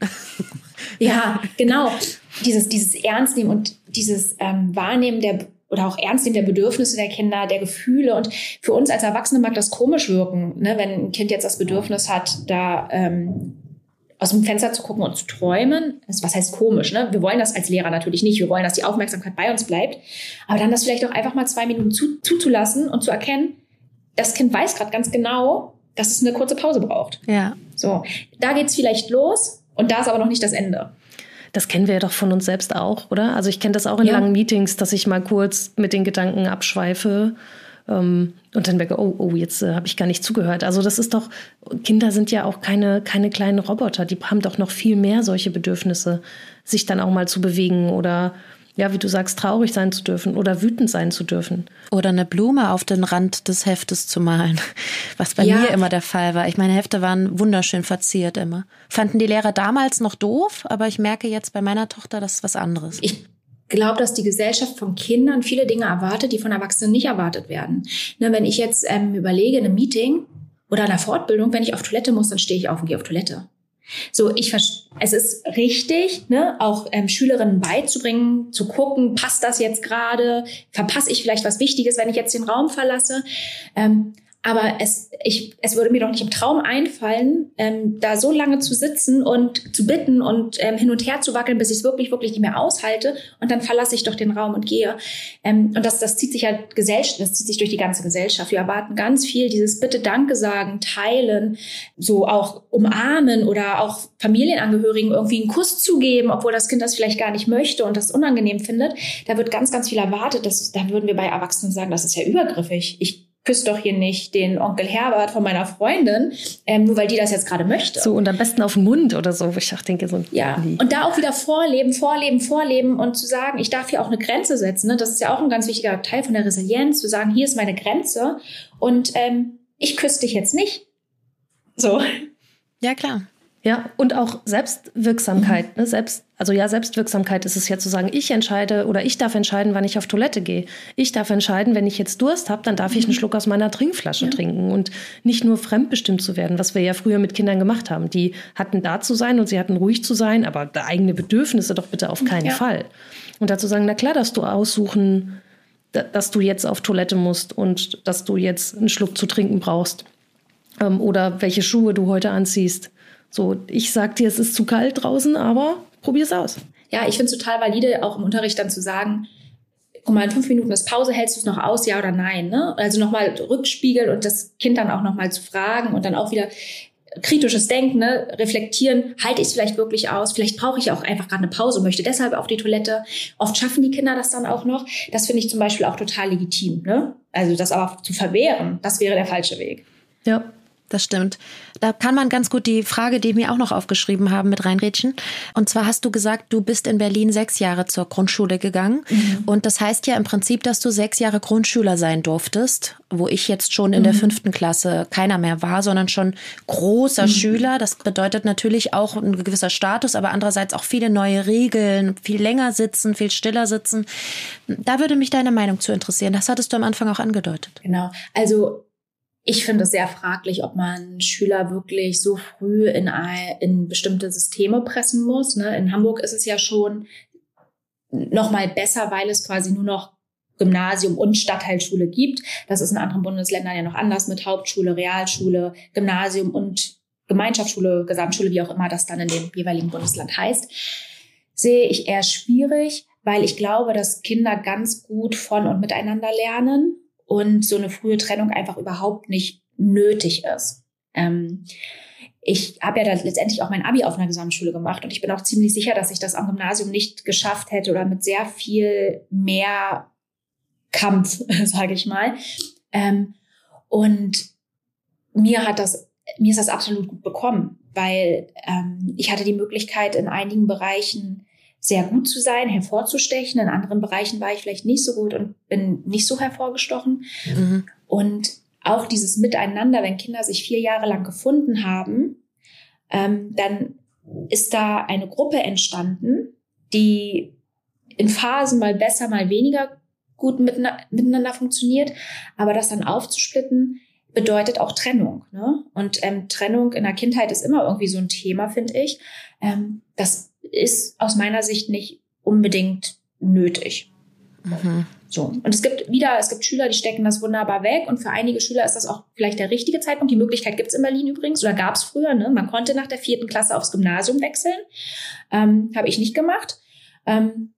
Ja, genau. Dieses, dieses Ernstnehmen und dieses ähm, Wahrnehmen der oder auch Ernstnehmen der Bedürfnisse der Kinder, der Gefühle. Und für uns als Erwachsene mag das komisch wirken, ne, wenn ein Kind jetzt das Bedürfnis hat, da ähm, aus dem Fenster zu gucken und zu träumen. Das, was heißt komisch? Ne? Wir wollen das als Lehrer natürlich nicht. Wir wollen, dass die Aufmerksamkeit bei uns bleibt. Aber dann das vielleicht auch einfach mal zwei Minuten zu, zuzulassen und zu erkennen, das Kind weiß gerade ganz genau, dass es eine kurze Pause braucht. Ja. So, da geht's vielleicht los und da ist aber noch nicht das Ende. Das kennen wir ja doch von uns selbst auch, oder? Also ich kenne das auch in ja. langen Meetings, dass ich mal kurz mit den Gedanken abschweife ähm, und dann merke, oh, oh, jetzt äh, habe ich gar nicht zugehört. Also das ist doch, Kinder sind ja auch keine, keine kleinen Roboter, die haben doch noch viel mehr solche Bedürfnisse, sich dann auch mal zu bewegen oder, ja, wie du sagst, traurig sein zu dürfen oder wütend sein zu dürfen. Oder eine Blume auf den Rand des Heftes zu malen, was bei ja. mir immer der Fall war. Ich meine, Hefte waren wunderschön verziert immer. Fanden die Lehrer damals noch doof, aber ich merke jetzt bei meiner Tochter, das ist was anderes. Ich glaube, dass die Gesellschaft von Kindern viele Dinge erwartet, die von Erwachsenen nicht erwartet werden. Ne, wenn ich jetzt ähm, überlege, in einem Meeting oder einer Fortbildung, wenn ich auf Toilette muss, dann stehe ich auf und gehe auf Toilette. So, ich es ist richtig, ne, auch ähm, Schülerinnen beizubringen, zu gucken, passt das jetzt gerade, verpasse ich vielleicht was Wichtiges, wenn ich jetzt den Raum verlasse. Ähm, aber es, ich, es würde mir doch nicht im Traum einfallen, ähm, da so lange zu sitzen und zu bitten und ähm, hin und her zu wackeln, bis ich es wirklich, wirklich nicht mehr aushalte. Und dann verlasse ich doch den Raum und gehe. Ähm, und das, das zieht sich halt Gesellschaft, das zieht sich durch die ganze Gesellschaft. Wir erwarten ganz viel, dieses Bitte, Danke sagen, teilen, so auch umarmen oder auch Familienangehörigen irgendwie einen Kuss zu geben, obwohl das Kind das vielleicht gar nicht möchte und das unangenehm findet. Da wird ganz, ganz viel erwartet. Das, da würden wir bei Erwachsenen sagen, das ist ja übergriffig. Ich küsst doch hier nicht den Onkel Herbert von meiner Freundin, ähm, nur weil die das jetzt gerade möchte. So, und am besten auf den Mund oder so, wo ich auch denke, so. Ja, nee. Und da auch wieder vorleben, vorleben, vorleben und zu sagen, ich darf hier auch eine Grenze setzen. Ne? Das ist ja auch ein ganz wichtiger Teil von der Resilienz, zu sagen, hier ist meine Grenze und ähm, ich küsse dich jetzt nicht. So. Ja, klar. Ja, und auch Selbstwirksamkeit, ne? Selbst, also ja, Selbstwirksamkeit ist es ja zu sagen, ich entscheide oder ich darf entscheiden, wann ich auf Toilette gehe. Ich darf entscheiden, wenn ich jetzt Durst habe, dann darf ich einen Schluck aus meiner Trinkflasche ja. trinken und nicht nur fremdbestimmt zu werden, was wir ja früher mit Kindern gemacht haben. Die hatten da zu sein und sie hatten ruhig zu sein, aber eigene Bedürfnisse doch bitte auf keinen ja. Fall. Und dazu sagen, na klar, darfst du aussuchen, dass du jetzt auf Toilette musst und dass du jetzt einen Schluck zu trinken brauchst ähm, oder welche Schuhe du heute anziehst. So, ich sag dir, es ist zu kalt draußen, aber probier's aus. Ja, ich finde es total valide, auch im Unterricht dann zu sagen, guck mal, in fünf Minuten ist Pause, hältst du es noch aus, ja oder nein? Ne? Also nochmal rückspiegeln und das Kind dann auch nochmal zu fragen und dann auch wieder kritisches Denken, ne? Reflektieren, halte ich es vielleicht wirklich aus? Vielleicht brauche ich auch einfach gerade eine Pause und möchte deshalb auf die Toilette. Oft schaffen die Kinder das dann auch noch. Das finde ich zum Beispiel auch total legitim. Ne? Also das aber zu verwehren, das wäre der falsche Weg. Ja. Das stimmt. Da kann man ganz gut die Frage, die wir auch noch aufgeschrieben haben, mit reinrätschen. Und zwar hast du gesagt, du bist in Berlin sechs Jahre zur Grundschule gegangen. Mhm. Und das heißt ja im Prinzip, dass du sechs Jahre Grundschüler sein durftest, wo ich jetzt schon in mhm. der fünften Klasse keiner mehr war, sondern schon großer mhm. Schüler. Das bedeutet natürlich auch ein gewisser Status, aber andererseits auch viele neue Regeln, viel länger sitzen, viel stiller sitzen. Da würde mich deine Meinung zu interessieren. Das hattest du am Anfang auch angedeutet. Genau. Also ich finde es sehr fraglich, ob man Schüler wirklich so früh in, ein, in bestimmte Systeme pressen muss. Ne? In Hamburg ist es ja schon noch mal besser, weil es quasi nur noch Gymnasium und Stadtteilschule gibt. Das ist in anderen Bundesländern ja noch anders mit Hauptschule, Realschule, Gymnasium und Gemeinschaftsschule, Gesamtschule, wie auch immer das dann in dem jeweiligen Bundesland heißt. Sehe ich eher schwierig, weil ich glaube, dass Kinder ganz gut von und miteinander lernen. Und so eine frühe Trennung einfach überhaupt nicht nötig ist. Ähm, ich habe ja dann letztendlich auch mein Abi auf einer Gesamtschule gemacht und ich bin auch ziemlich sicher, dass ich das am Gymnasium nicht geschafft hätte oder mit sehr viel mehr Kampf, sage ich mal. Ähm, und mir hat das, mir ist das absolut gut bekommen, weil ähm, ich hatte die Möglichkeit, in einigen Bereichen sehr gut zu sein, hervorzustechen. In anderen Bereichen war ich vielleicht nicht so gut und bin nicht so hervorgestochen. Mhm. Und auch dieses Miteinander, wenn Kinder sich vier Jahre lang gefunden haben, ähm, dann ist da eine Gruppe entstanden, die in Phasen mal besser, mal weniger gut miteinander funktioniert. Aber das dann aufzusplitten, bedeutet auch Trennung. Ne? Und ähm, Trennung in der Kindheit ist immer irgendwie so ein Thema, finde ich. Ähm, das ist aus meiner Sicht nicht unbedingt nötig. Mhm. So. Und es gibt wieder, es gibt Schüler, die stecken das wunderbar weg. Und für einige Schüler ist das auch vielleicht der richtige Zeitpunkt. Die Möglichkeit gibt es in Berlin übrigens, oder gab es früher. Ne? Man konnte nach der vierten Klasse aufs Gymnasium wechseln. Ähm, habe ich nicht gemacht. Ähm,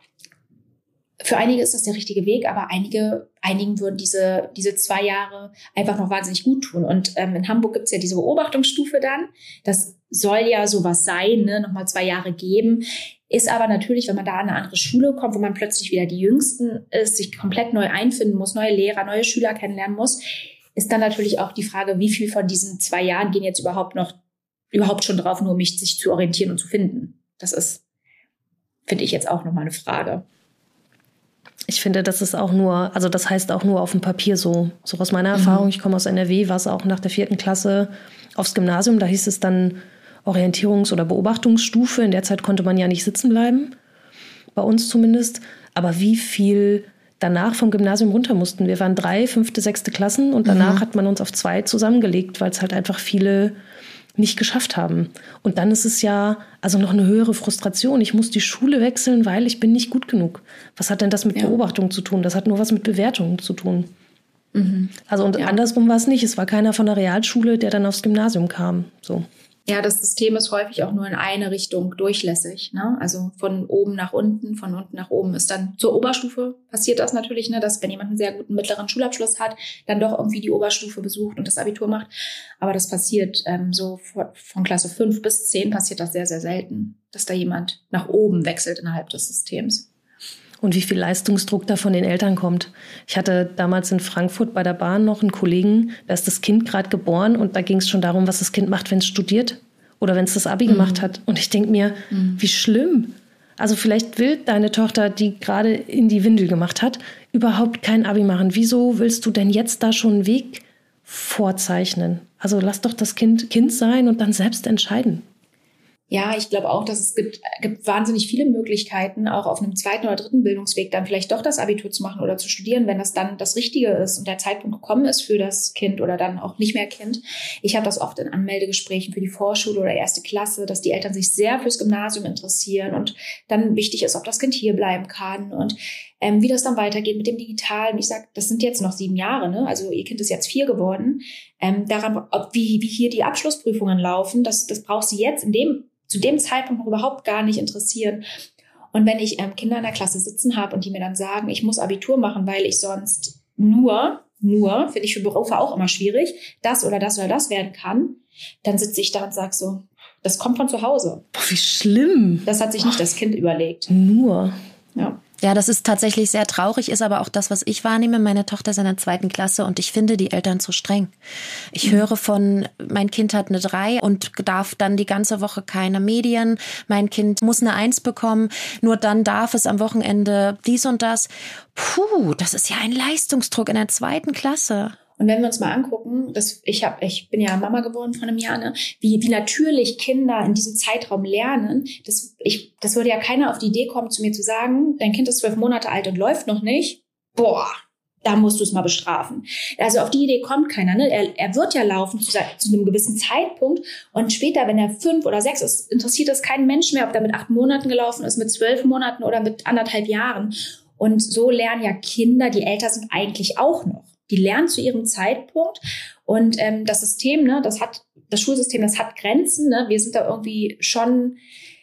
Für einige ist das der richtige Weg, aber einige, einigen würden diese, diese zwei Jahre einfach noch wahnsinnig gut tun. Und ähm, in Hamburg gibt's ja diese Beobachtungsstufe dann. Das soll ja sowas sein, ne, nochmal zwei Jahre geben. Ist aber natürlich, wenn man da an eine andere Schule kommt, wo man plötzlich wieder die Jüngsten ist, sich komplett neu einfinden muss, neue Lehrer, neue Schüler kennenlernen muss, ist dann natürlich auch die Frage, wie viel von diesen zwei Jahren gehen jetzt überhaupt noch, überhaupt schon drauf, nur um mich sich zu orientieren und zu finden. Das ist, finde ich jetzt auch nochmal eine Frage. Ich finde, das ist auch nur, also das heißt auch nur auf dem Papier so. So aus meiner Erfahrung, ich komme aus N R W, war es auch nach der vierten Klasse aufs Gymnasium. Da hieß es dann Orientierungs- oder Beobachtungsstufe. In der Zeit konnte man ja nicht sitzen bleiben, bei uns zumindest. Aber wie viel danach vom Gymnasium runter mussten. Wir waren drei, fünfte, sechste Klassen und danach mhm. hat man uns auf zwei zusammengelegt, weil es halt einfach viele nicht geschafft haben. Und dann ist es ja also noch eine höhere Frustration. Ich muss die Schule wechseln, weil ich bin nicht gut genug. Was hat denn das mit ja. Beobachtung zu tun? Das hat nur was mit Bewertung zu tun. Mhm. Also und ja. andersrum war es nicht. Es war keiner von der Realschule, der dann aufs Gymnasium kam. So. Ja, das System ist häufig auch nur in eine Richtung durchlässig. Ne? Also von oben nach unten, von unten nach oben ist dann zur Oberstufe passiert das natürlich, ne? Dass wenn jemand einen sehr guten mittleren Schulabschluss hat, dann doch irgendwie die Oberstufe besucht und das Abitur macht. Aber das passiert ähm, so von, von Klasse fünf bis zehn passiert das sehr, sehr selten, dass da jemand nach oben wechselt innerhalb des Systems. Und wie viel Leistungsdruck da von den Eltern kommt. Ich hatte damals in Frankfurt bei der Bahn noch einen Kollegen, da ist das Kind gerade geboren und da ging es schon darum, was das Kind macht, wenn es studiert oder wenn es das Abi mhm. gemacht hat. Und ich denke mir, mhm. wie schlimm. Also vielleicht will deine Tochter, die gerade in die Windel gemacht hat, überhaupt kein Abi machen. Wieso willst du denn jetzt da schon einen Weg vorzeichnen? Also lass doch das Kind Kind sein und dann selbst entscheiden. Ja, ich glaube auch, dass es gibt, gibt wahnsinnig viele Möglichkeiten, auch auf einem zweiten oder dritten Bildungsweg dann vielleicht doch das Abitur zu machen oder zu studieren, wenn das dann das Richtige ist und der Zeitpunkt gekommen ist für das Kind oder dann auch nicht mehr Kind. Ich habe das oft in Anmeldegesprächen für die Vorschule oder erste Klasse, dass die Eltern sich sehr fürs Gymnasium interessieren und dann wichtig ist, ob das Kind hier bleiben kann und ähm, wie das dann weitergeht mit dem Digitalen. Ich sage, das sind jetzt noch sieben Jahre, ne? Also ihr Kind ist jetzt vier geworden. Ähm, daran, ob, wie, wie hier die Abschlussprüfungen laufen, das, das braucht sie jetzt in dem zu dem Zeitpunkt noch überhaupt gar nicht interessieren. Und wenn ich ähm, Kinder in der Klasse sitzen habe und die mir dann sagen, ich muss Abitur machen, weil ich sonst nur, nur, finde ich für Berufe auch immer schwierig, das oder das oder das werden kann, dann sitze ich da und sage so, das kommt von zu Hause. Boah, wie schlimm. Das hat sich nicht das Kind überlegt. Nur. Ja. Ja, das ist tatsächlich sehr traurig, ist aber auch das, was ich wahrnehme. Meine Tochter ist in der zweiten Klasse und ich finde die Eltern zu streng. Ich mhm. höre von, mein Kind hat eine drei und darf dann die ganze Woche keine Medien. Mein Kind muss eine eins bekommen, nur dann darf es am Wochenende dies und das. Puh, das ist ja ein Leistungsdruck in der zweiten Klasse. Und wenn wir uns mal angucken, das, ich, hab, ich bin ja Mama geworden vor einem Jahr, ne, wie, wie natürlich Kinder in diesem Zeitraum lernen, das, ich, das würde ja keiner auf die Idee kommen, zu mir zu sagen, dein Kind ist zwölf Monate alt und läuft noch nicht. Boah, da musst du es mal bestrafen. Also auf die Idee kommt keiner. Ne? Er, er wird ja laufen zu, zu einem gewissen Zeitpunkt und später, wenn er fünf oder sechs ist, interessiert es keinen Menschen mehr, ob der mit acht Monaten gelaufen ist, mit zwölf Monaten oder mit anderthalb Jahren. Und so lernen ja Kinder, die älter sind, eigentlich auch noch. Die lernen zu ihrem Zeitpunkt und ähm, das System, ne, das hat das Schulsystem, das hat Grenzen. Ne? Wir sind da irgendwie schon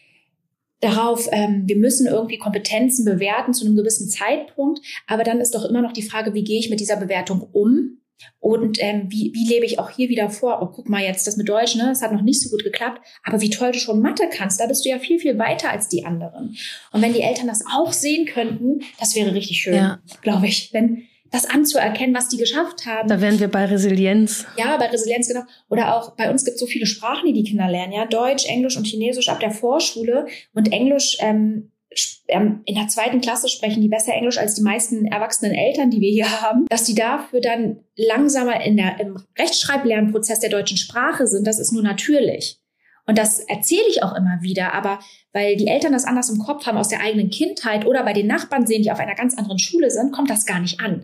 darauf, ähm, wir müssen irgendwie Kompetenzen bewerten zu einem gewissen Zeitpunkt. Aber dann ist doch immer noch die Frage, wie gehe ich mit dieser Bewertung um? Und ähm, wie, wie lebe ich auch hier wieder vor? Oh, guck mal jetzt, das mit Deutsch, ne, das hat noch nicht so gut geklappt. Aber wie toll du schon Mathe kannst, da bist du ja viel, viel weiter als die anderen. Und wenn die Eltern das auch sehen könnten, das wäre richtig schön, ja. glaube ich. Wenn das anzuerkennen, was die geschafft haben. Da wären wir bei Resilienz. Ja, bei Resilienz, genau. Oder auch, bei uns gibt es so viele Sprachen, die die Kinder lernen. Ja, Deutsch, Englisch und Chinesisch ab der Vorschule. Und Englisch, ähm, in der zweiten Klasse sprechen die besser Englisch als die meisten erwachsenen Eltern, die wir hier haben. Dass die dafür dann langsamer in der, im Rechtschreiblernprozess der deutschen Sprache sind, das ist nur natürlich. Und das erzähle ich auch immer wieder. Aber weil die Eltern das anders im Kopf haben aus der eigenen Kindheit oder bei den Nachbarn sehen, die auf einer ganz anderen Schule sind, kommt das gar nicht an.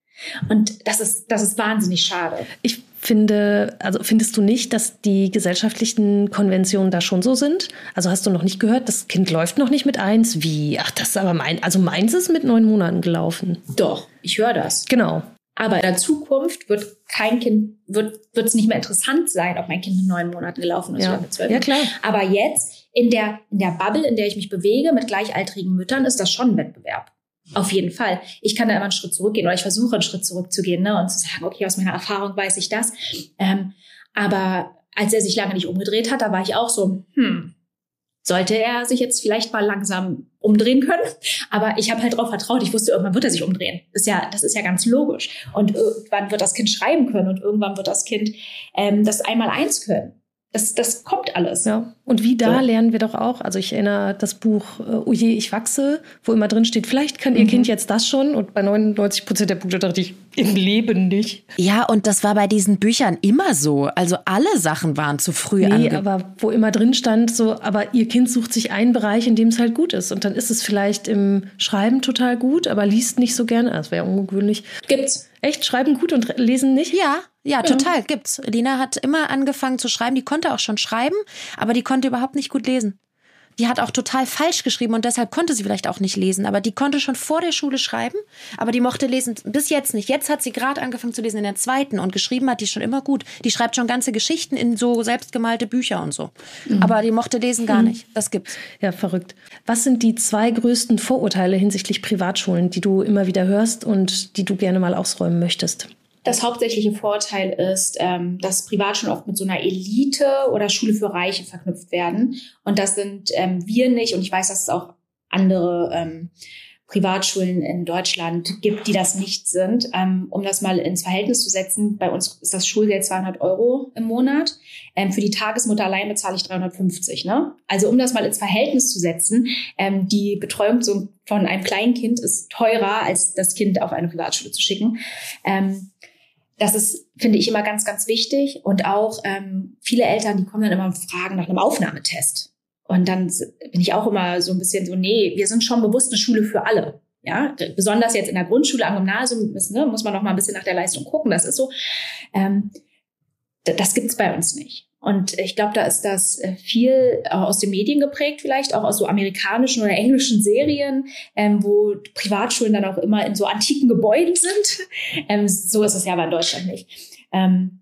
Und das ist, das ist wahnsinnig schade. Ich finde, also findest du nicht, dass die gesellschaftlichen Konventionen da schon so sind? Also hast du noch nicht gehört, das Kind läuft noch nicht mit eins? Wie? Ach, das ist aber mein, also meins ist mit neun Monaten gelaufen. Doch, ich höre das. Genau. Aber in der Zukunft wird kein Kind, wird, wird es nicht mehr interessant sein, ob mein Kind mit neun Monaten gelaufen ist ja. oder mit zwölf. Ja, klar. Aber jetzt, in der, in der Bubble, in der ich mich bewege, mit gleichaltrigen Müttern, ist das schon ein Wettbewerb. Auf jeden Fall. Ich kann da immer einen Schritt zurückgehen oder ich versuche einen Schritt zurückzugehen, ne, und zu sagen, okay, aus meiner Erfahrung weiß ich das. Ähm, aber als er sich lange nicht umgedreht hat, da war ich auch so, hm, sollte er sich jetzt vielleicht mal langsam umdrehen können? Aber ich habe halt darauf vertraut. Ich wusste, irgendwann wird er sich umdrehen. Das ist ja, das ist ja ganz logisch. Und irgendwann wird das Kind schreiben können und irgendwann wird das Kind ähm, das Einmaleins können. Das, das kommt alles. Ja. Und wie da so. lernen wir doch auch, also ich erinnere das Buch Oh je, ich wachse, wo immer drin steht, vielleicht kann ihr mhm. Kind jetzt das schon. Und bei neunundneunzig Prozent der Punkte dachte ich, im Leben nicht. Ja, und das war bei diesen Büchern immer so. Also alle Sachen waren zu früh Nee, ange- aber wo immer drin stand, so, aber ihr Kind sucht sich einen Bereich, in dem es halt gut ist. Und dann ist es vielleicht im Schreiben total gut, aber liest nicht so gerne. Das wäre ungewöhnlich. Gibt's. Echt? Schreiben gut und lesen nicht? Ja, ja, total, gibt's. Lina hat immer angefangen zu schreiben, die konnte auch schon schreiben, aber die konnte überhaupt nicht gut lesen. Die hat auch total falsch geschrieben und deshalb konnte sie vielleicht auch nicht lesen, aber die konnte schon vor der Schule schreiben, aber die mochte lesen bis jetzt nicht. Jetzt hat sie gerade angefangen zu lesen in der zweiten und geschrieben hat die schon immer gut. Die schreibt schon ganze Geschichten in so selbstgemalte Bücher und so. Mhm. Aber die mochte lesen gar nicht. Das gibt's. Ja, verrückt. Was sind die zwei größten Vorurteile hinsichtlich Privatschulen, die du immer wieder hörst und die du gerne mal ausräumen möchtest? Das hauptsächliche Vorteil ist, ähm, dass Privatschulen oft mit so einer Elite oder Schule für Reiche verknüpft werden. Und das sind ähm, wir nicht. Und ich weiß, dass es auch andere ähm, Privatschulen in Deutschland gibt, die das nicht sind. Ähm, um das mal ins Verhältnis zu setzen, bei uns ist das Schulgeld zweihundert Euro im Monat. Ähm, für die Tagesmutter allein bezahle ich dreihundertfünfzig. Ne? Also um das mal ins Verhältnis zu setzen, ähm, die Betreuung so von einem kleinen Kind ist teurer, als das Kind auf eine Privatschule zu schicken. Ähm, Das ist, finde ich, immer ganz, ganz wichtig. Und auch ähm, viele Eltern, die kommen dann immer und fragen nach einem Aufnahmetest. Und dann bin ich auch immer so ein bisschen so, nee, wir sind schon bewusst eine Schule für alle. Ja, besonders jetzt in der Grundschule, am Gymnasium ist, ne, muss man noch mal ein bisschen nach der Leistung gucken. Das ist so. Ähm, das gibt's bei uns nicht. Und ich glaube, da ist das viel aus den Medien geprägt, vielleicht auch aus so amerikanischen oder englischen Serien, ähm, wo Privatschulen dann auch immer in so antiken Gebäuden sind. Ähm, so ist es ja aber in Deutschland nicht. Ähm,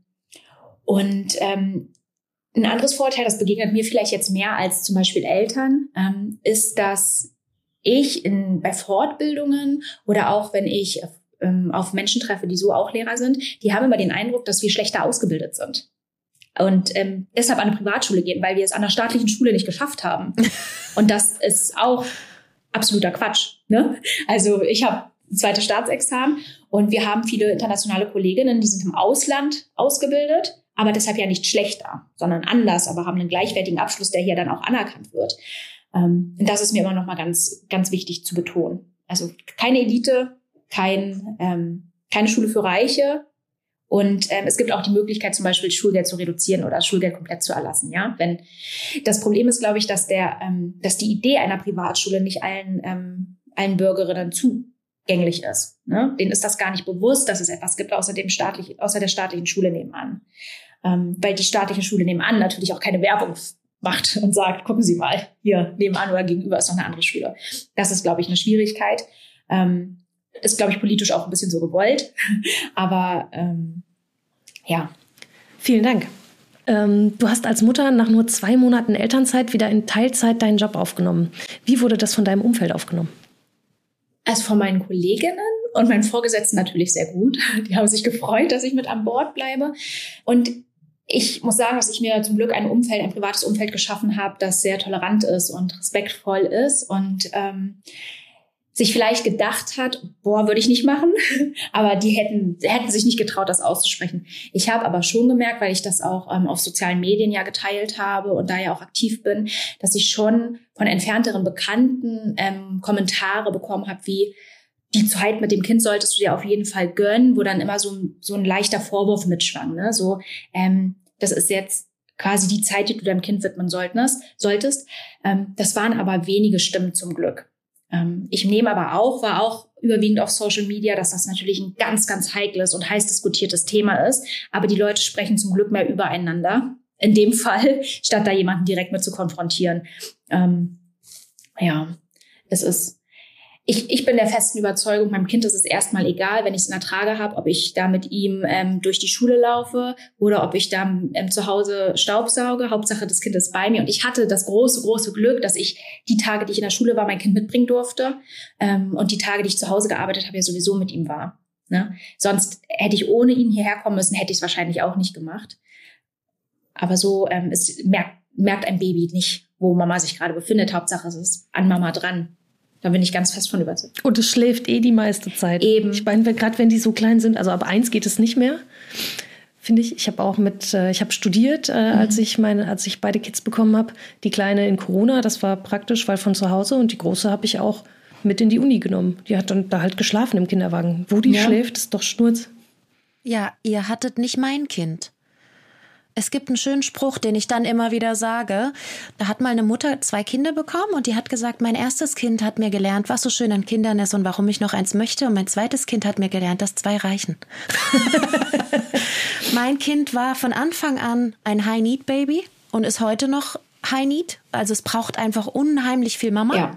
und ähm, ein anderes Vorteil, das begegnet mir vielleicht jetzt mehr als zum Beispiel Eltern, ähm, ist, dass ich in, bei Fortbildungen oder auch wenn ich ähm, auf Menschen treffe, die so auch Lehrer sind, die haben immer den Eindruck, dass wir schlechter ausgebildet sind. Und ähm, deshalb an eine Privatschule gehen, weil wir es an der staatlichen Schule nicht geschafft haben. Und das ist auch absoluter Quatsch. Ne? Also ich habe ein zweites Staatsexamen und wir haben viele internationale Kolleginnen, die sind im Ausland ausgebildet, aber deshalb ja nicht schlechter, sondern anders, aber haben einen gleichwertigen Abschluss, der hier dann auch anerkannt wird. Ähm, und das ist mir immer noch mal ganz, ganz wichtig zu betonen. Also keine Elite, kein, ähm, keine Schule für Reiche. Und ähm, es gibt auch die Möglichkeit, zum Beispiel Schulgeld zu reduzieren oder das Schulgeld komplett zu erlassen. Ja, wenn das Problem ist, glaube ich, dass der, ähm, dass die Idee einer Privatschule nicht allen ähm, allen Bürgerinnen zugänglich ist. Ne? Denen ist das gar nicht bewusst, dass es etwas gibt außer dem staatlich, außer der staatlichen Schule nebenan, ähm, weil die staatliche Schule nebenan natürlich auch keine Werbung macht und sagt, gucken Sie mal, hier nebenan oder gegenüber ist noch eine andere Schule. Das ist, glaube ich, eine Schwierigkeit. Ähm, Ist, glaube ich, politisch auch ein bisschen so gewollt. Aber ähm, ja. Vielen Dank. Ähm, du hast als Mutter nach nur zwei Monaten Elternzeit wieder in Teilzeit deinen Job aufgenommen. Wie wurde das von deinem Umfeld aufgenommen? Also von meinen Kolleginnen und meinen Vorgesetzten natürlich sehr gut. Die haben sich gefreut, dass ich mit an Bord bleibe. Und ich muss sagen, dass ich mir zum Glück ein Umfeld, ein privates Umfeld geschaffen habe, das sehr tolerant ist und respektvoll ist und ähm, sich vielleicht gedacht hat, boah, würde ich nicht machen, aber die hätten hätten sich nicht getraut, das auszusprechen. Ich habe aber schon gemerkt, weil ich das auch ähm, auf sozialen Medien ja geteilt habe und da ja auch aktiv bin, dass ich schon von entfernteren Bekannten ähm, Kommentare bekommen habe, wie die Zeit mit dem Kind solltest du dir auf jeden Fall gönnen, wo dann immer so, so ein leichter Vorwurf mitschwang, ne? So, ähm, das ist jetzt quasi die Zeit, die du deinem Kind widmen solltest. solltest. Ähm, das waren aber wenige Stimmen zum Glück. Ich nehme aber auch, war auch überwiegend auf Social Media, dass das natürlich ein ganz, ganz heikles und heiß diskutiertes Thema ist. Aber die Leute sprechen zum Glück mehr übereinander. In dem Fall, statt da jemanden direkt mit zu konfrontieren. Ähm, ja, es ist, ich, ich bin der festen Überzeugung, meinem Kind ist es erstmal egal, wenn ich es in der Trage habe, ob ich da mit ihm ähm, durch die Schule laufe oder ob ich da ähm, zu Hause staubsauge. Hauptsache, das Kind ist bei mir. Und ich hatte das große, große Glück, dass ich die Tage, die ich in der Schule war, mein Kind mitbringen durfte. Ähm, und die Tage, die ich zu Hause gearbeitet habe, ja sowieso mit ihm war. Ne? Sonst hätte ich ohne ihn hierher kommen müssen, hätte ich es wahrscheinlich auch nicht gemacht. Aber so ähm, es merkt, merkt ein Baby nicht, wo Mama sich gerade befindet. Hauptsache, es ist an Mama dran. Da bin ich ganz fest von überzeugt. Und es schläft eh die meiste Zeit. Eben. Ich meine, gerade wenn die so klein sind, also ab eins geht es nicht mehr, finde ich. Ich habe auch mit, äh, ich habe studiert, äh, mhm. als ich meine, als ich beide Kids bekommen habe. Die Kleine in Corona, das war praktisch, weil von zu Hause. Und die Große habe ich auch mit in die Uni genommen. Die hat dann da halt geschlafen im Kinderwagen. Wo die ja. schläft, ist doch Schnurz. Ja, ihr hattet nicht mein Kind. Es gibt einen schönen Spruch, den ich dann immer wieder sage. Da hat mal eine Mutter zwei Kinder bekommen und die hat gesagt, mein erstes Kind hat mir gelernt, was so schön an Kindern ist und warum ich noch eins möchte. Und mein zweites Kind hat mir gelernt, dass zwei reichen. Mein Kind war von Anfang an ein High-Need-Baby und ist heute noch High-Need. Also es braucht einfach unheimlich viel Mama. Ja.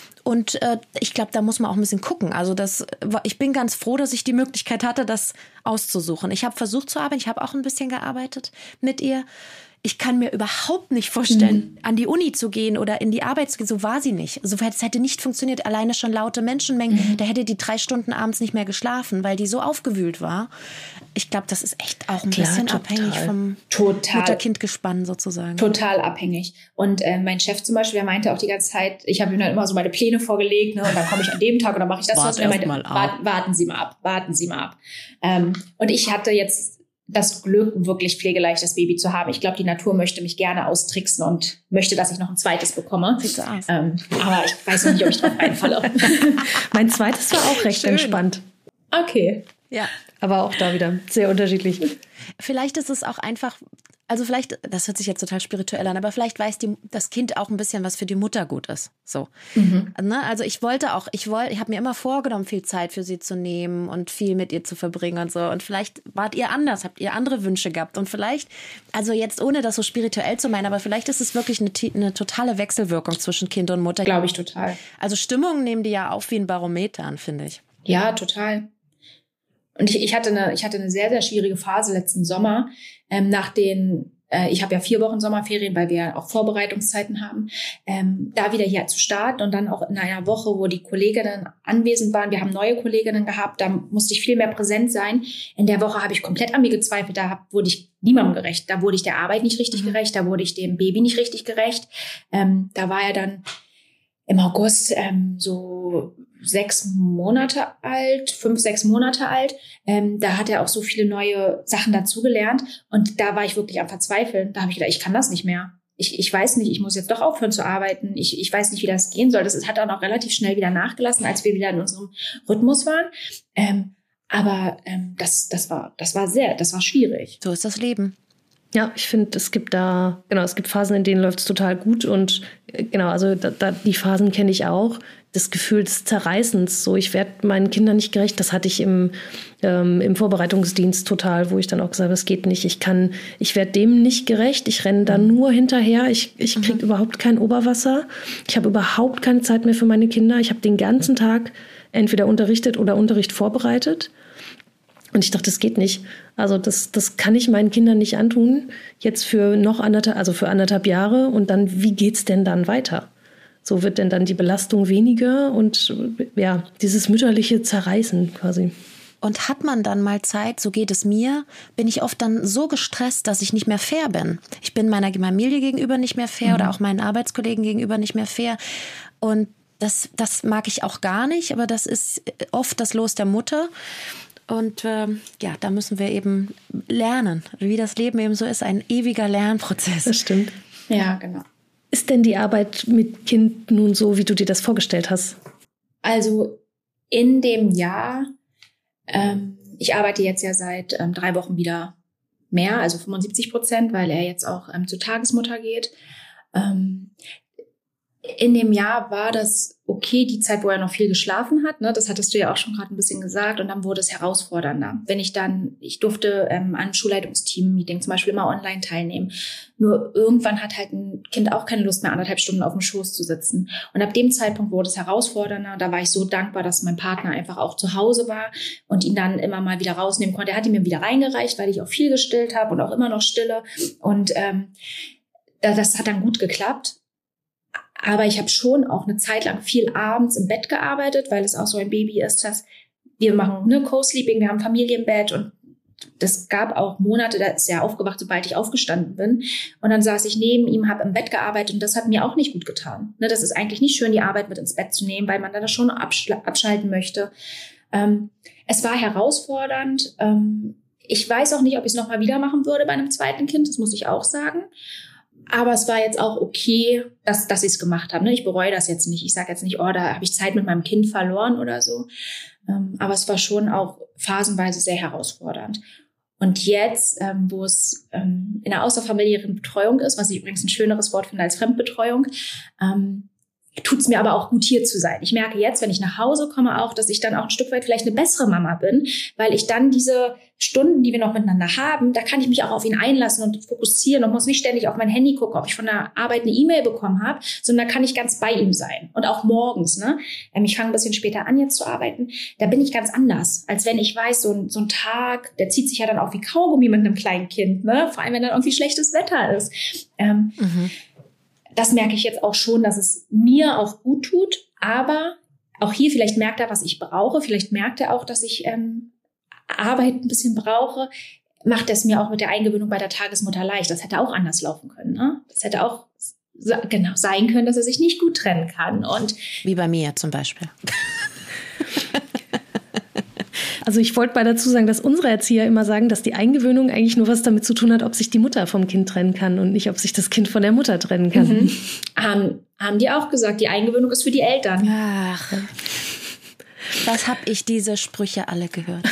Und äh, ich glaube, da muss man auch ein bisschen gucken. Also das, ich bin ganz froh, dass ich die Möglichkeit hatte, das auszusuchen. Ich habe versucht zu arbeiten. Ich habe auch ein bisschen gearbeitet mit ihr. Ich kann mir überhaupt nicht vorstellen, mhm. an die Uni zu gehen oder in die Arbeit zu gehen. So war sie nicht. So, es hätte nicht funktioniert. Alleine schon laute Menschenmengen. Mhm. Da hätte die drei Stunden abends nicht mehr geschlafen, weil die so aufgewühlt war. Ich glaube, das ist echt auch ein Klar, bisschen total. abhängig vom Mutter-Kind-Gespann sozusagen. Total abhängig. Und äh, mein Chef zum Beispiel, der meinte auch die ganze Zeit, ich habe ihm dann immer so meine Pläne vorgelegt, ne, und dann komme ich an dem Tag und dann mache ich das. Wart und er meinte, mal ab. warten, warten Sie mal ab, warten Sie mal ab. Ähm, und ich hatte jetzt das Glück, ein wirklich pflegeleichtes Baby zu haben. Ich glaube, die Natur möchte mich gerne austricksen und möchte, dass ich noch ein zweites bekomme. Sieht so aus. Ähm, aber ich weiß noch nicht, ob ich drauf reinfalle. Mein zweites war auch recht Schön. entspannt. Okay. Ja. Aber auch da wieder sehr unterschiedlich. Vielleicht ist es auch einfach, also vielleicht, das hört sich jetzt total spirituell an, aber vielleicht weiß die, das Kind auch ein bisschen, was für die Mutter gut ist. So. Mhm. Ne? Also ich wollte auch, ich wollte, ich habe mir immer vorgenommen, viel Zeit für sie zu nehmen und viel mit ihr zu verbringen und so. Und vielleicht wart ihr anders, habt ihr andere Wünsche gehabt. Und vielleicht, also jetzt ohne das so spirituell zu meinen, aber vielleicht ist es wirklich eine, eine totale Wechselwirkung zwischen Kind und Mutter. Glaube ich total. Also Stimmungen nehmen die ja auf wie ein Barometer an, finde ich. Ja, total. Und ich, ich hatte eine, ich hatte eine sehr, sehr schwierige Phase letzten Sommer, ähm, nach den, äh, ich habe ja vier Wochen Sommerferien, weil wir ja auch Vorbereitungszeiten haben, ähm, da wieder hier zu starten und dann auch in einer Woche, wo die Kolleginnen anwesend waren. Wir haben neue Kolleginnen gehabt, da musste ich viel mehr präsent sein. In der Woche habe ich komplett an mir gezweifelt, da hab, wurde ich niemandem gerecht. Da wurde ich der Arbeit nicht richtig mhm. gerecht, da wurde ich dem Baby nicht richtig gerecht. Ähm, da war er dann im August ähm, so sechs Monate alt, fünf, sechs Monate alt. Ähm, da hat er auch so viele neue Sachen dazugelernt. Und da war ich wirklich am Verzweifeln. Da habe ich gedacht, ich kann das nicht mehr. Ich, ich weiß nicht, ich muss jetzt doch aufhören zu arbeiten. Ich, ich weiß nicht, wie das gehen soll. Das hat dann auch relativ schnell wieder nachgelassen, als wir wieder in unserem Rhythmus waren. Ähm, aber ähm, das, das war, das war sehr, das war schwierig. So ist das Leben. Ja, ich finde, es gibt da, genau, es gibt Phasen, in denen läuft es total gut und äh, genau, also da, da, die Phasen kenne ich auch. Das Gefühl des Zerreißens, so ich werde meinen Kindern nicht gerecht, das hatte ich im, ähm, im Vorbereitungsdienst total, wo ich dann auch gesagt habe, es geht nicht, ich kann, ich werde dem nicht gerecht, ich renne da nur hinterher, ich, ich kriege mhm. überhaupt kein Oberwasser, ich habe überhaupt keine Zeit mehr für meine Kinder, ich habe den ganzen Tag entweder unterrichtet oder Unterricht vorbereitet. Und ich dachte, das geht nicht. Also das, das kann ich meinen Kindern nicht antun. Jetzt für noch anderthalb, also für anderthalb Jahre. Und dann, wie geht's denn dann weiter? So wird denn dann die Belastung weniger und ja, dieses mütterliche Zerreißen quasi. Und hat man dann mal Zeit, so geht es mir, bin ich oft dann so gestresst, dass ich nicht mehr fair bin. Ich bin meiner Familie gegenüber nicht mehr fair mhm. oder auch meinen Arbeitskollegen gegenüber nicht mehr fair. Und das, das mag ich auch gar nicht, aber das ist oft das Los der Mutter. Und ähm, ja, da müssen wir eben lernen, wie das Leben eben so ist, ein ewiger Lernprozess. Das stimmt. Ja, genau. Ist denn die Arbeit mit Kind nun so, wie du dir das vorgestellt hast? Also in dem Jahr, ähm, ich arbeite jetzt ja seit ähm, drei Wochen wieder mehr, also fünfundsiebzig Prozent, weil er jetzt auch ähm, zur Tagesmutter geht. Ähm, in dem Jahr war das okay, die Zeit, wo er noch viel geschlafen hat, ne, das hattest du ja auch schon gerade ein bisschen gesagt, und dann wurde es herausfordernder. Wenn ich dann, ich durfte ähm, an Schulleitungsteam-Meeting zum Beispiel immer online teilnehmen. Nur irgendwann hat halt ein Kind auch keine Lust mehr, anderthalb Stunden auf dem Schoß zu sitzen. Und ab dem Zeitpunkt wurde es herausfordernder. Da war ich so dankbar, dass mein Partner einfach auch zu Hause war und ihn dann immer mal wieder rausnehmen konnte. Er hat ihn mir wieder reingereicht, weil ich auch viel gestillt habe und auch immer noch stille. Und ähm, das hat dann gut geklappt. Aber ich habe schon auch eine Zeit lang viel abends im Bett gearbeitet, weil es auch so ein Baby ist, dass wir machen ne, Co-Sleeping, wir haben Familienbett, und das gab auch Monate, da ist er aufgewacht, sobald ich aufgestanden bin. Und dann saß ich neben ihm, habe im Bett gearbeitet, und das hat mir auch nicht gut getan. Ne, das ist eigentlich nicht schön, die Arbeit mit ins Bett zu nehmen, weil man dann das schon abschla- abschalten möchte. Ähm, es war herausfordernd. Ähm, ich weiß auch nicht, ob ich es nochmal wieder machen würde bei einem zweiten Kind, das muss ich auch sagen. Aber es war jetzt auch okay, dass, dass ich es gemacht habe. Ich bereue das jetzt nicht. Ich sage jetzt nicht, oh, da habe ich Zeit mit meinem Kind verloren oder so. Aber es war schon auch phasenweise sehr herausfordernd. Und jetzt, wo es in der außerfamiliären Betreuung ist, was ich übrigens ein schöneres Wort finde als Fremdbetreuung, tut es mir aber auch gut, hier zu sein. Ich merke jetzt, wenn ich nach Hause komme, auch, dass ich dann auch ein Stück weit vielleicht eine bessere Mama bin, weil ich dann diese Stunden, die wir noch miteinander haben, da kann ich mich auch auf ihn einlassen und fokussieren und muss nicht ständig auf mein Handy gucken, ob ich von der Arbeit eine E-Mail bekommen habe, sondern da kann ich ganz bei ihm sein. Und auch morgens, ne? Ich fange ein bisschen später an, jetzt zu arbeiten. Da bin ich ganz anders, als wenn ich weiß, so ein, so ein Tag, der zieht sich ja dann auch wie Kaugummi mit einem kleinen Kind, ne? Vor allem, wenn dann irgendwie schlechtes Wetter ist. Ähm, mhm. Das merke ich jetzt auch schon, dass es mir auch gut tut. Aber auch hier, vielleicht merkt er, was ich brauche. Vielleicht merkt er auch, dass ich ähm, Arbeit ein bisschen brauche. Macht es mir auch mit der Eingewöhnung bei der Tagesmutter leicht. Das hätte auch anders laufen können. Ne? Das hätte auch genau sein können, dass er sich nicht gut trennen kann. Und wie bei mir zum Beispiel. Also ich wollte mal dazu sagen, dass unsere Erzieher immer sagen, dass die Eingewöhnung eigentlich nur was damit zu tun hat, ob sich die Mutter vom Kind trennen kann und nicht, ob sich das Kind von der Mutter trennen kann. Mhm. Haben, haben die auch gesagt, die Eingewöhnung ist für die Eltern. Ach, was hab ich diese Sprüche alle gehört?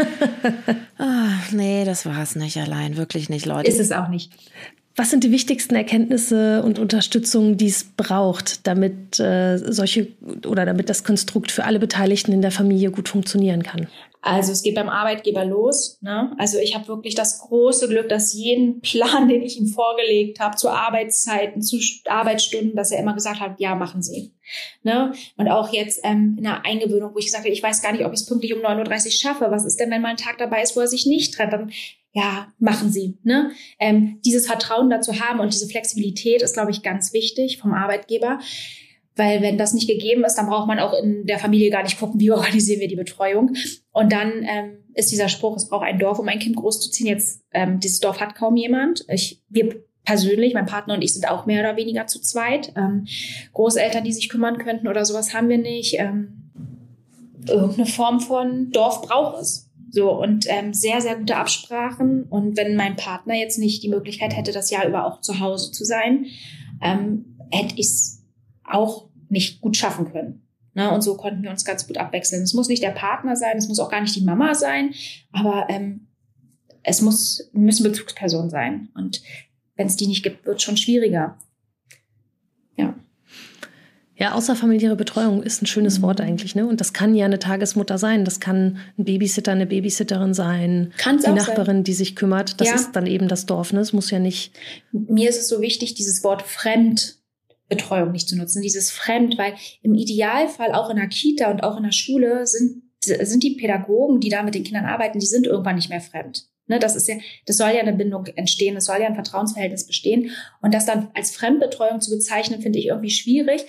Ach, nee, das war es nicht allein, wirklich nicht, Leute. Ist es auch nicht. Was sind die wichtigsten Erkenntnisse und Unterstützung, die es braucht, damit äh, solche oder damit das Konstrukt für alle Beteiligten in der Familie gut funktionieren kann? Also es geht beim Arbeitgeber los. Ne? Also ich habe wirklich das große Glück, dass jeden Plan, den ich ihm vorgelegt habe, zu Arbeitszeiten, zu Arbeitsstunden, dass er immer gesagt hat, ja, machen Sie. Ne? Und auch jetzt ähm, in der Eingewöhnung, wo ich gesagt habe, ich weiß gar nicht, ob ich es pünktlich um neun Uhr dreißig schaffe. Was ist denn, wenn mal ein Tag dabei ist, wo er sich nicht trennt? Dann ja, machen Sie. Ne? Ähm, dieses Vertrauen dazu haben und diese Flexibilität ist, glaube ich, ganz wichtig vom Arbeitgeber. Weil wenn das nicht gegeben ist, dann braucht man auch in der Familie gar nicht gucken, wie organisieren wir die Betreuung. Und dann ähm, ist dieser Spruch, es braucht ein Dorf, um ein Kind großzuziehen. Jetzt, ähm, dieses Dorf hat kaum jemand. Ich, wir persönlich, mein Partner und ich sind auch mehr oder weniger zu zweit. Ähm, Großeltern, die sich kümmern könnten oder sowas haben wir nicht. Ähm, irgendeine Form von Dorf braucht es. So, und ähm, sehr, sehr gute Absprachen. Und wenn mein Partner jetzt nicht die Möglichkeit hätte, das Jahr über auch zu Hause zu sein, ähm, hätte ich es auch nicht gut schaffen können. Ne? Und so konnten wir uns ganz gut abwechseln. Es muss nicht der Partner sein, es muss auch gar nicht die Mama sein, aber ähm, es muss, müssen Bezugspersonen sein. Und wenn es die nicht gibt, wird es schon schwieriger. Ja. Ja, außerfamiliäre Betreuung ist ein schönes Wort eigentlich, ne? Und das kann ja eine Tagesmutter sein, das kann ein Babysitter, eine Babysitterin sein, Kann's die auch Nachbarin, sein. Die sich kümmert. Das ja. ist dann eben das Dorf, ne? Es muss ja nicht. Mir ist es so wichtig, dieses Wort Fremdbetreuung nicht zu nutzen, dieses Fremd, weil im Idealfall auch in der Kita und auch in der Schule sind, sind die Pädagogen, die da mit den Kindern arbeiten, die sind irgendwann nicht mehr fremd. Ne, das ist ja, das soll ja eine Bindung entstehen, es soll ja ein Vertrauensverhältnis bestehen. Und das dann als Fremdbetreuung zu bezeichnen, finde ich irgendwie schwierig.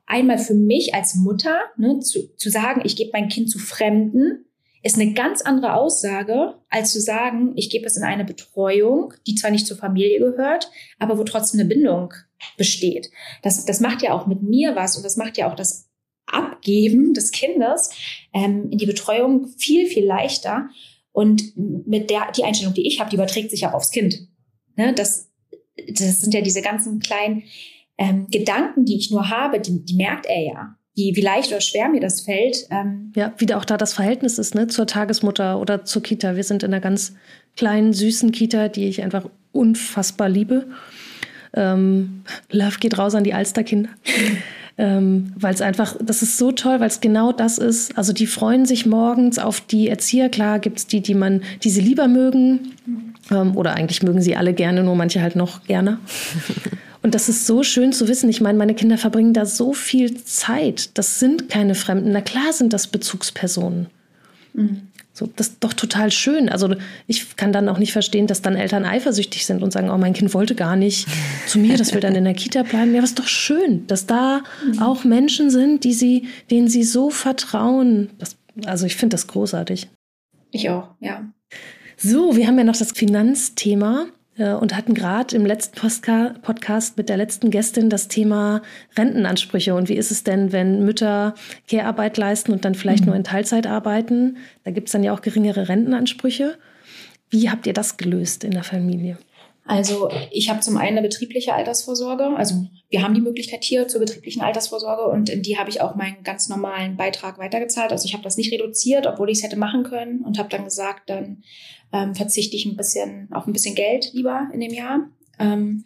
einmal für mich als Mutter, ne, zu, zu sagen, ich gebe mein Kind zu Fremden, ist eine ganz andere Aussage, als zu sagen, ich gebe es in eine Betreuung, die zwar nicht zur Familie gehört, aber wo trotzdem eine Bindung besteht. Das, das macht ja auch mit mir was und das macht ja auch das Abgeben des Kindes ähm, in die Betreuung viel, viel leichter. Und mit der die Einstellung, die ich habe, die überträgt sich auch aufs Kind. Ne, das, das sind ja diese ganzen kleinen ähm, Gedanken, die ich nur habe, die, die merkt er ja. Wie, wie leicht oder schwer mir das fällt. Ähm ja, wie da auch da das Verhältnis ist, ne, zur Tagesmutter oder zur Kita. Wir sind in einer ganz kleinen, süßen Kita, die ich einfach unfassbar liebe. Ähm, Love geht raus an die Alsterkinder. ähm, weil es einfach, das ist so toll, weil es genau das ist. Also die freuen sich morgens auf die Erzieher. Klar gibt es die, die man, die sie lieber mögen. Ähm, oder eigentlich mögen sie alle gerne, nur manche halt noch gerne. Und das ist so schön zu wissen. Ich meine, meine Kinder verbringen da so viel Zeit. Das sind keine Fremden. Na klar sind das Bezugspersonen. Mhm. So, das ist doch total schön. Also ich kann dann auch nicht verstehen, dass dann Eltern eifersüchtig sind und sagen, oh, mein Kind wollte gar nicht zu mir, das will dann in der Kita bleiben. Ja, aber es ist doch schön, dass da mhm. auch Menschen sind, die sie, denen sie so vertrauen. Das, also ich finde das großartig. Ich auch, ja. So, wir haben ja noch das Finanzthema. Und hatten gerade im letzten Podcast mit der letzten Gästin das Thema Rentenansprüche. Und wie ist es denn, wenn Mütter Care-Arbeit leisten und dann vielleicht mhm. nur in Teilzeit arbeiten? Da gibt es dann ja auch geringere Rentenansprüche. Wie habt ihr das gelöst in der Familie? Also ich habe zum einen eine betriebliche Altersvorsorge. Also wir haben die Möglichkeit hier zur betrieblichen Altersvorsorge und in die habe ich auch meinen ganz normalen Beitrag weitergezahlt. Also ich habe das nicht reduziert, obwohl ich es hätte machen können und habe dann gesagt, dann ähm, verzichte ich ein bisschen auf ein bisschen Geld lieber in dem Jahr. Ähm,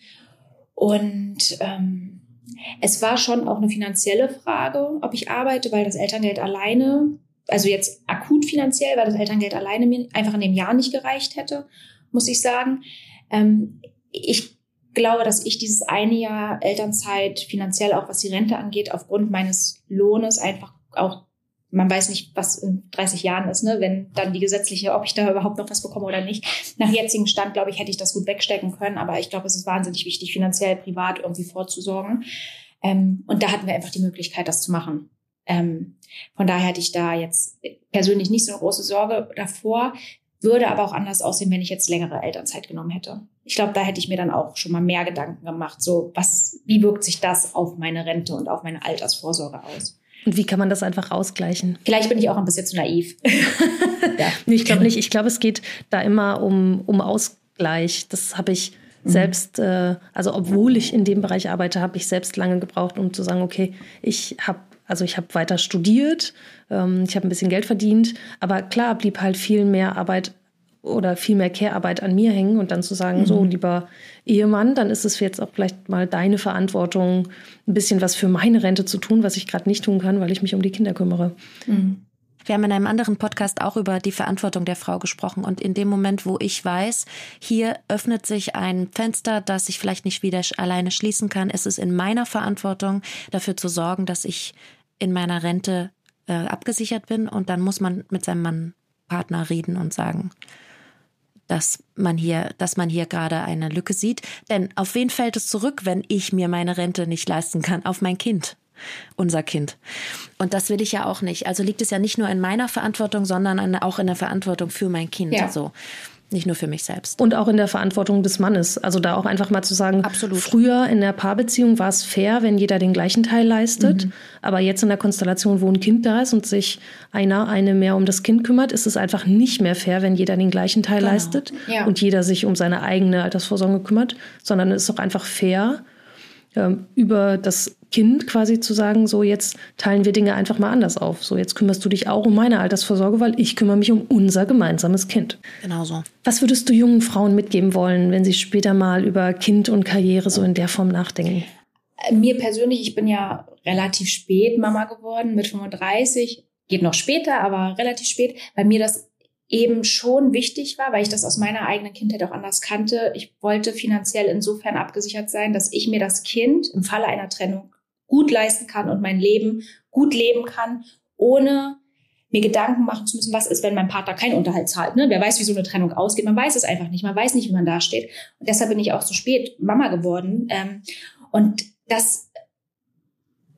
und ähm, es war schon auch eine finanzielle Frage, ob ich arbeite, weil das Elterngeld alleine, also jetzt akut finanziell, weil das Elterngeld alleine mir einfach in dem Jahr nicht gereicht hätte, muss ich sagen. Ähm, ich glaube, dass ich dieses eine Jahr Elternzeit finanziell, auch was die Rente angeht, aufgrund meines Lohnes einfach auch, man weiß nicht, was in dreißig Jahren ist, ne, wenn dann die gesetzliche, ob ich da überhaupt noch was bekomme oder nicht. Nach jetzigem Stand, glaube ich, hätte ich das gut wegstecken können, aber ich glaube, es ist wahnsinnig wichtig, finanziell, privat irgendwie vorzusorgen. Ähm, und da hatten wir einfach die Möglichkeit, das zu machen. Ähm, von daher hatte ich da jetzt persönlich nicht so eine große Sorge davor. Würde aber auch anders aussehen, wenn ich jetzt längere Elternzeit genommen hätte. Ich glaube, da hätte ich mir dann auch schon mal mehr Gedanken gemacht. So, was, wie wirkt sich das auf meine Rente und auf meine Altersvorsorge aus? Und wie kann man das einfach ausgleichen? Vielleicht bin ich auch ein bisschen zu naiv. ja. Nee, ich glaube nicht. Ich glaube, es geht da immer um, um Ausgleich. Das habe ich mhm. selbst, äh, also obwohl ich in dem Bereich arbeite, habe ich selbst lange gebraucht, um zu sagen, okay, ich habe Also ich habe weiter studiert, ähm, ich habe ein bisschen Geld verdient, aber klar blieb halt viel mehr Arbeit oder viel mehr Care-Arbeit an mir hängen und dann zu sagen, mhm. so lieber Ehemann, dann ist es jetzt auch vielleicht mal deine Verantwortung, ein bisschen was für meine Rente zu tun, was ich gerade nicht tun kann, weil ich mich um die Kinder kümmere. Mhm. Wir haben in einem anderen Podcast auch über die Verantwortung der Frau gesprochen und in dem Moment, wo ich weiß, hier öffnet sich ein Fenster, das ich vielleicht nicht wieder alleine schließen kann, ist es in meiner Verantwortung, dafür zu sorgen, dass ich in meiner Rente äh, abgesichert bin und dann muss man mit seinem Mann, Partner reden und sagen, dass man hier, dass man hier gerade eine Lücke sieht. Denn auf wen fällt es zurück, wenn ich mir meine Rente nicht leisten kann? Auf mein Kind, unser Kind. Und das will ich ja auch nicht. Also liegt es ja nicht nur in meiner Verantwortung, sondern auch in der Verantwortung für mein Kind. Ja. So. Nicht nur für mich selbst. Und auch in der Verantwortung des Mannes. Also da auch einfach mal zu sagen, Absolut. Früher in der Paarbeziehung war es fair, wenn jeder den gleichen Teil leistet. Mhm. Aber jetzt in der Konstellation, wo ein Kind da ist und sich einer, eine mehr um das Kind kümmert, ist es einfach nicht mehr fair, wenn jeder den gleichen Teil genau. leistet ja. und jeder sich um seine eigene Altersvorsorge kümmert. Sondern es ist auch einfach fair, über das Kind quasi zu sagen, so jetzt teilen wir Dinge einfach mal anders auf. So jetzt kümmerst du dich auch um meine Altersvorsorge, weil ich kümmere mich um unser gemeinsames Kind. Genau so. Was würdest du jungen Frauen mitgeben wollen, wenn sie später mal über Kind und Karriere so in der Form nachdenken? Mir persönlich, ich bin ja relativ spät Mama geworden, mit fünfunddreißig. Geht noch später, aber relativ spät. Bei mir das eben schon wichtig war, weil ich das aus meiner eigenen Kindheit auch anders kannte. Ich wollte finanziell insofern abgesichert sein, dass ich mir das Kind im Falle einer Trennung gut leisten kann und mein Leben gut leben kann, ohne mir Gedanken machen zu müssen, was ist, wenn mein Partner keinen Unterhalt zahlt. Ne? Wer weiß, wie so eine Trennung ausgeht. Man weiß es einfach nicht. Man weiß nicht, wie man da steht. Und deshalb bin ich auch so spät Mama geworden. Und das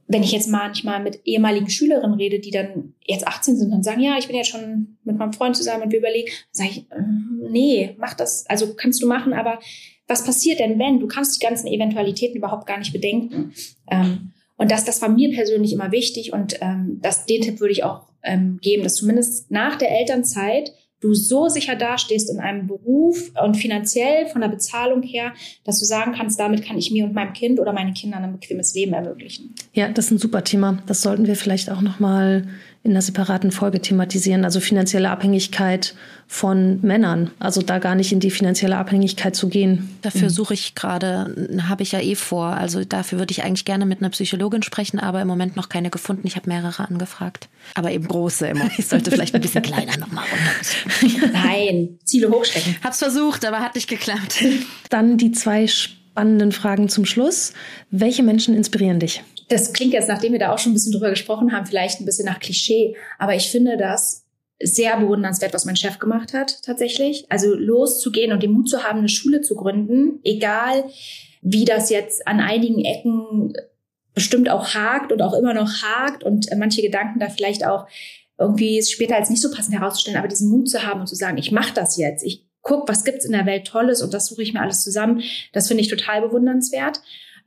wenn ich jetzt manchmal mit ehemaligen Schülerinnen rede, die dann jetzt achtzehn sind und sagen, ja, ich bin jetzt schon mit meinem Freund zusammen und wir überlegen, dann sage ich, äh, nee, mach das, also kannst du machen, aber was passiert denn, wenn? Du kannst die ganzen Eventualitäten überhaupt gar nicht bedenken. Ähm, und das, das war mir persönlich immer wichtig und ähm, das, den Tipp würde ich auch ähm, geben, dass zumindest nach der Elternzeit du so sicher dastehst in einem Beruf und finanziell von der Bezahlung her, dass du sagen kannst, damit kann ich mir und meinem Kind oder meinen Kindern ein bequemes Leben ermöglichen. Ja, das ist ein super Thema. Das sollten wir vielleicht auch nochmal in einer separaten Folge thematisieren. Also finanzielle Abhängigkeit von Männern. Also da gar nicht in die finanzielle Abhängigkeit zu gehen. Dafür suche ich gerade, habe ich ja eh vor. Also dafür würde ich eigentlich gerne mit einer Psychologin sprechen, aber im Moment noch keine gefunden. Ich habe mehrere angefragt. Aber eben große immer. Ich sollte vielleicht ein bisschen kleiner nochmal runter. Nein, Ziele hochstecken. Hab's versucht, aber hat nicht geklappt. Dann die zwei spannenden Fragen zum Schluss. Welche Menschen inspirieren dich? Das klingt jetzt, nachdem wir da auch schon ein bisschen drüber gesprochen haben, vielleicht ein bisschen nach Klischee. Aber ich finde das sehr bewundernswert, was mein Chef gemacht hat, tatsächlich. Also loszugehen und den Mut zu haben, eine Schule zu gründen, egal wie das jetzt an einigen Ecken bestimmt auch hakt und auch immer noch hakt und manche Gedanken da vielleicht auch irgendwie später als nicht so passend herauszustellen, aber diesen Mut zu haben und zu sagen, ich mache das jetzt, ich guck, was gibt's in der Welt Tolles und das suche ich mir alles zusammen, das finde ich total bewundernswert.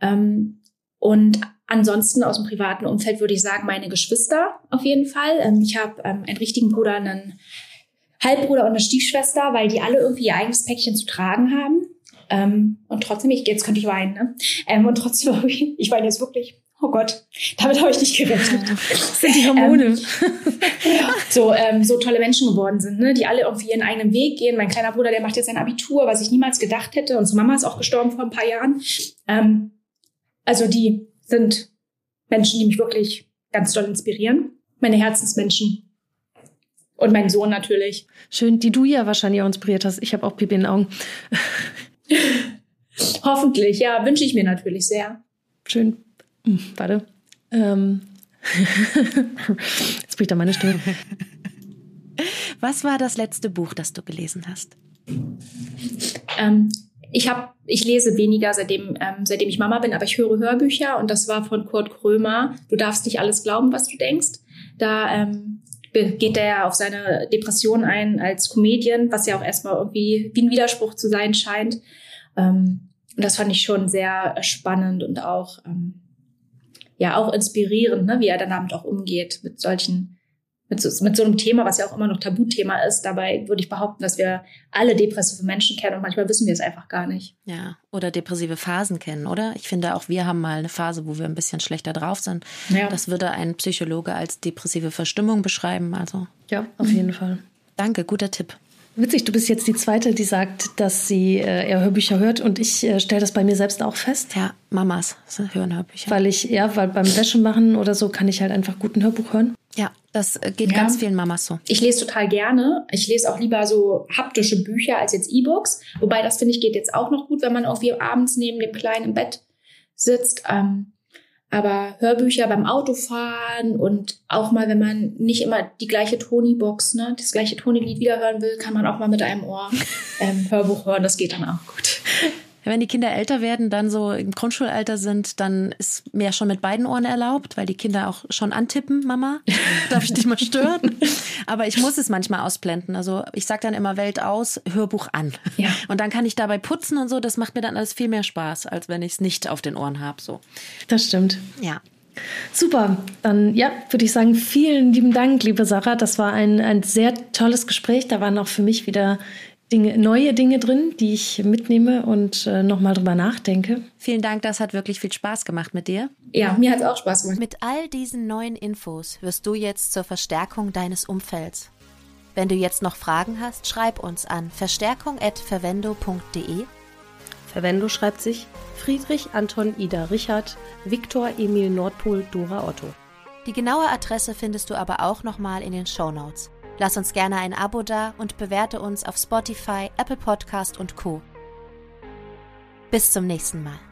Und ansonsten aus dem privaten Umfeld würde ich sagen, meine Geschwister auf jeden Fall. Ich habe einen richtigen Bruder, einen Halbbruder und eine Stiefschwester, weil die alle irgendwie ihr eigenes Päckchen zu tragen haben. Und trotzdem, ich, jetzt könnte ich weinen, ne? Und trotzdem, ich weine jetzt wirklich, oh Gott, damit habe ich nicht gerechnet. Das sind die Hormone. Ähm, so, ähm, so tolle Menschen geworden sind, ne? Die alle irgendwie ihren eigenen Weg gehen. Mein kleiner Bruder, der macht jetzt sein Abitur, was ich niemals gedacht hätte. Unsere Mama ist auch gestorben vor ein paar Jahren. Ähm, also die sind Menschen, die mich wirklich ganz doll inspirieren. Meine Herzensmenschen. Und mein Sohn natürlich. Schön, die du ja wahrscheinlich auch inspiriert hast. Ich habe auch Pipi in den Augen. Hoffentlich, ja, wünsche ich mir natürlich sehr. Schön. Hm, warte. Ähm. Jetzt bricht da meine Stimme. Was war das letzte Buch, das du gelesen hast? Ähm, ich habe, ich lese weniger, seitdem, ähm, seitdem ich Mama bin, aber ich höre Hörbücher und das war von Kurt Krömer. Du darfst nicht alles glauben, was du denkst. Da ähm, geht er auf seine Depression ein als Comedian, was ja auch erstmal irgendwie wie ein Widerspruch zu sein scheint. Ähm, und das fand ich schon sehr spannend und auch ähm, ja auch inspirierend, ne, wie er dann damit auch umgeht mit solchen Mit so, mit so einem Thema, was ja auch immer noch Tabuthema ist. Dabei würde ich behaupten, dass wir alle depressive Menschen kennen und manchmal wissen wir es einfach gar nicht. Ja, oder depressive Phasen kennen, oder? Ich finde, auch wir haben mal eine Phase, wo wir ein bisschen schlechter drauf sind. Ja. Das würde ein Psychologe als depressive Verstimmung beschreiben. Also ja, auf jeden Fall. Danke, guter Tipp. Witzig, du bist jetzt die Zweite, die sagt, dass sie äh, eher Hörbücher hört und ich äh, stelle das bei mir selbst auch fest. Ja, Mamas hören Hörbücher. Weil ich, ja, weil beim Wäschemachen oder so kann ich halt einfach gut ein Hörbuch hören. Ja, das geht ja. ganz vielen Mamas so. Ich lese total gerne. Ich lese auch lieber so haptische Bücher als jetzt E-Books. Wobei das, finde ich, geht jetzt auch noch gut, wenn man irgendwie abends neben dem Kleinen im Bett sitzt. Ähm, aber Hörbücher beim Autofahren und auch mal, wenn man nicht immer die gleiche Toni-Box, ne, das gleiche Toni-Lied wiederhören will, kann man auch mal mit einem Ohr ähm, Hörbuch hören. Das geht dann auch gut. Wenn die Kinder älter werden, dann so im Grundschulalter sind, dann ist mir schon mit beiden Ohren erlaubt, weil die Kinder auch schon antippen, Mama, darf ich dich mal stören? Aber ich muss es manchmal ausblenden. Also ich sage dann immer Welt aus, Hörbuch an. Ja. Und dann kann ich dabei putzen und so. Das macht mir dann alles viel mehr Spaß, als wenn ich es nicht auf den Ohren habe. So. Das stimmt. Ja. Super, dann ja, würde ich sagen, vielen lieben Dank, liebe Sarah. Das war ein, ein sehr tolles Gespräch. Da waren auch für mich wieder Dinge, neue Dinge drin, die ich mitnehme und äh, nochmal drüber nachdenke. Vielen Dank, das hat wirklich viel Spaß gemacht mit dir. Ja, mir hat es auch Spaß gemacht. Mit all diesen neuen Infos wirst du jetzt zur Verstärkung deines Umfelds. Wenn du jetzt noch Fragen hast, schreib uns an verstärkung at verwendo punkt de. Verwendo schreibt sich Friedrich Anton Ida Richard Viktor Emil Nordpol Dora Otto. Die genaue Adresse findest du aber auch nochmal in den Shownotes. Lass uns gerne ein Abo da und bewerte uns auf Spotify, Apple Podcast und Co. Bis zum nächsten Mal.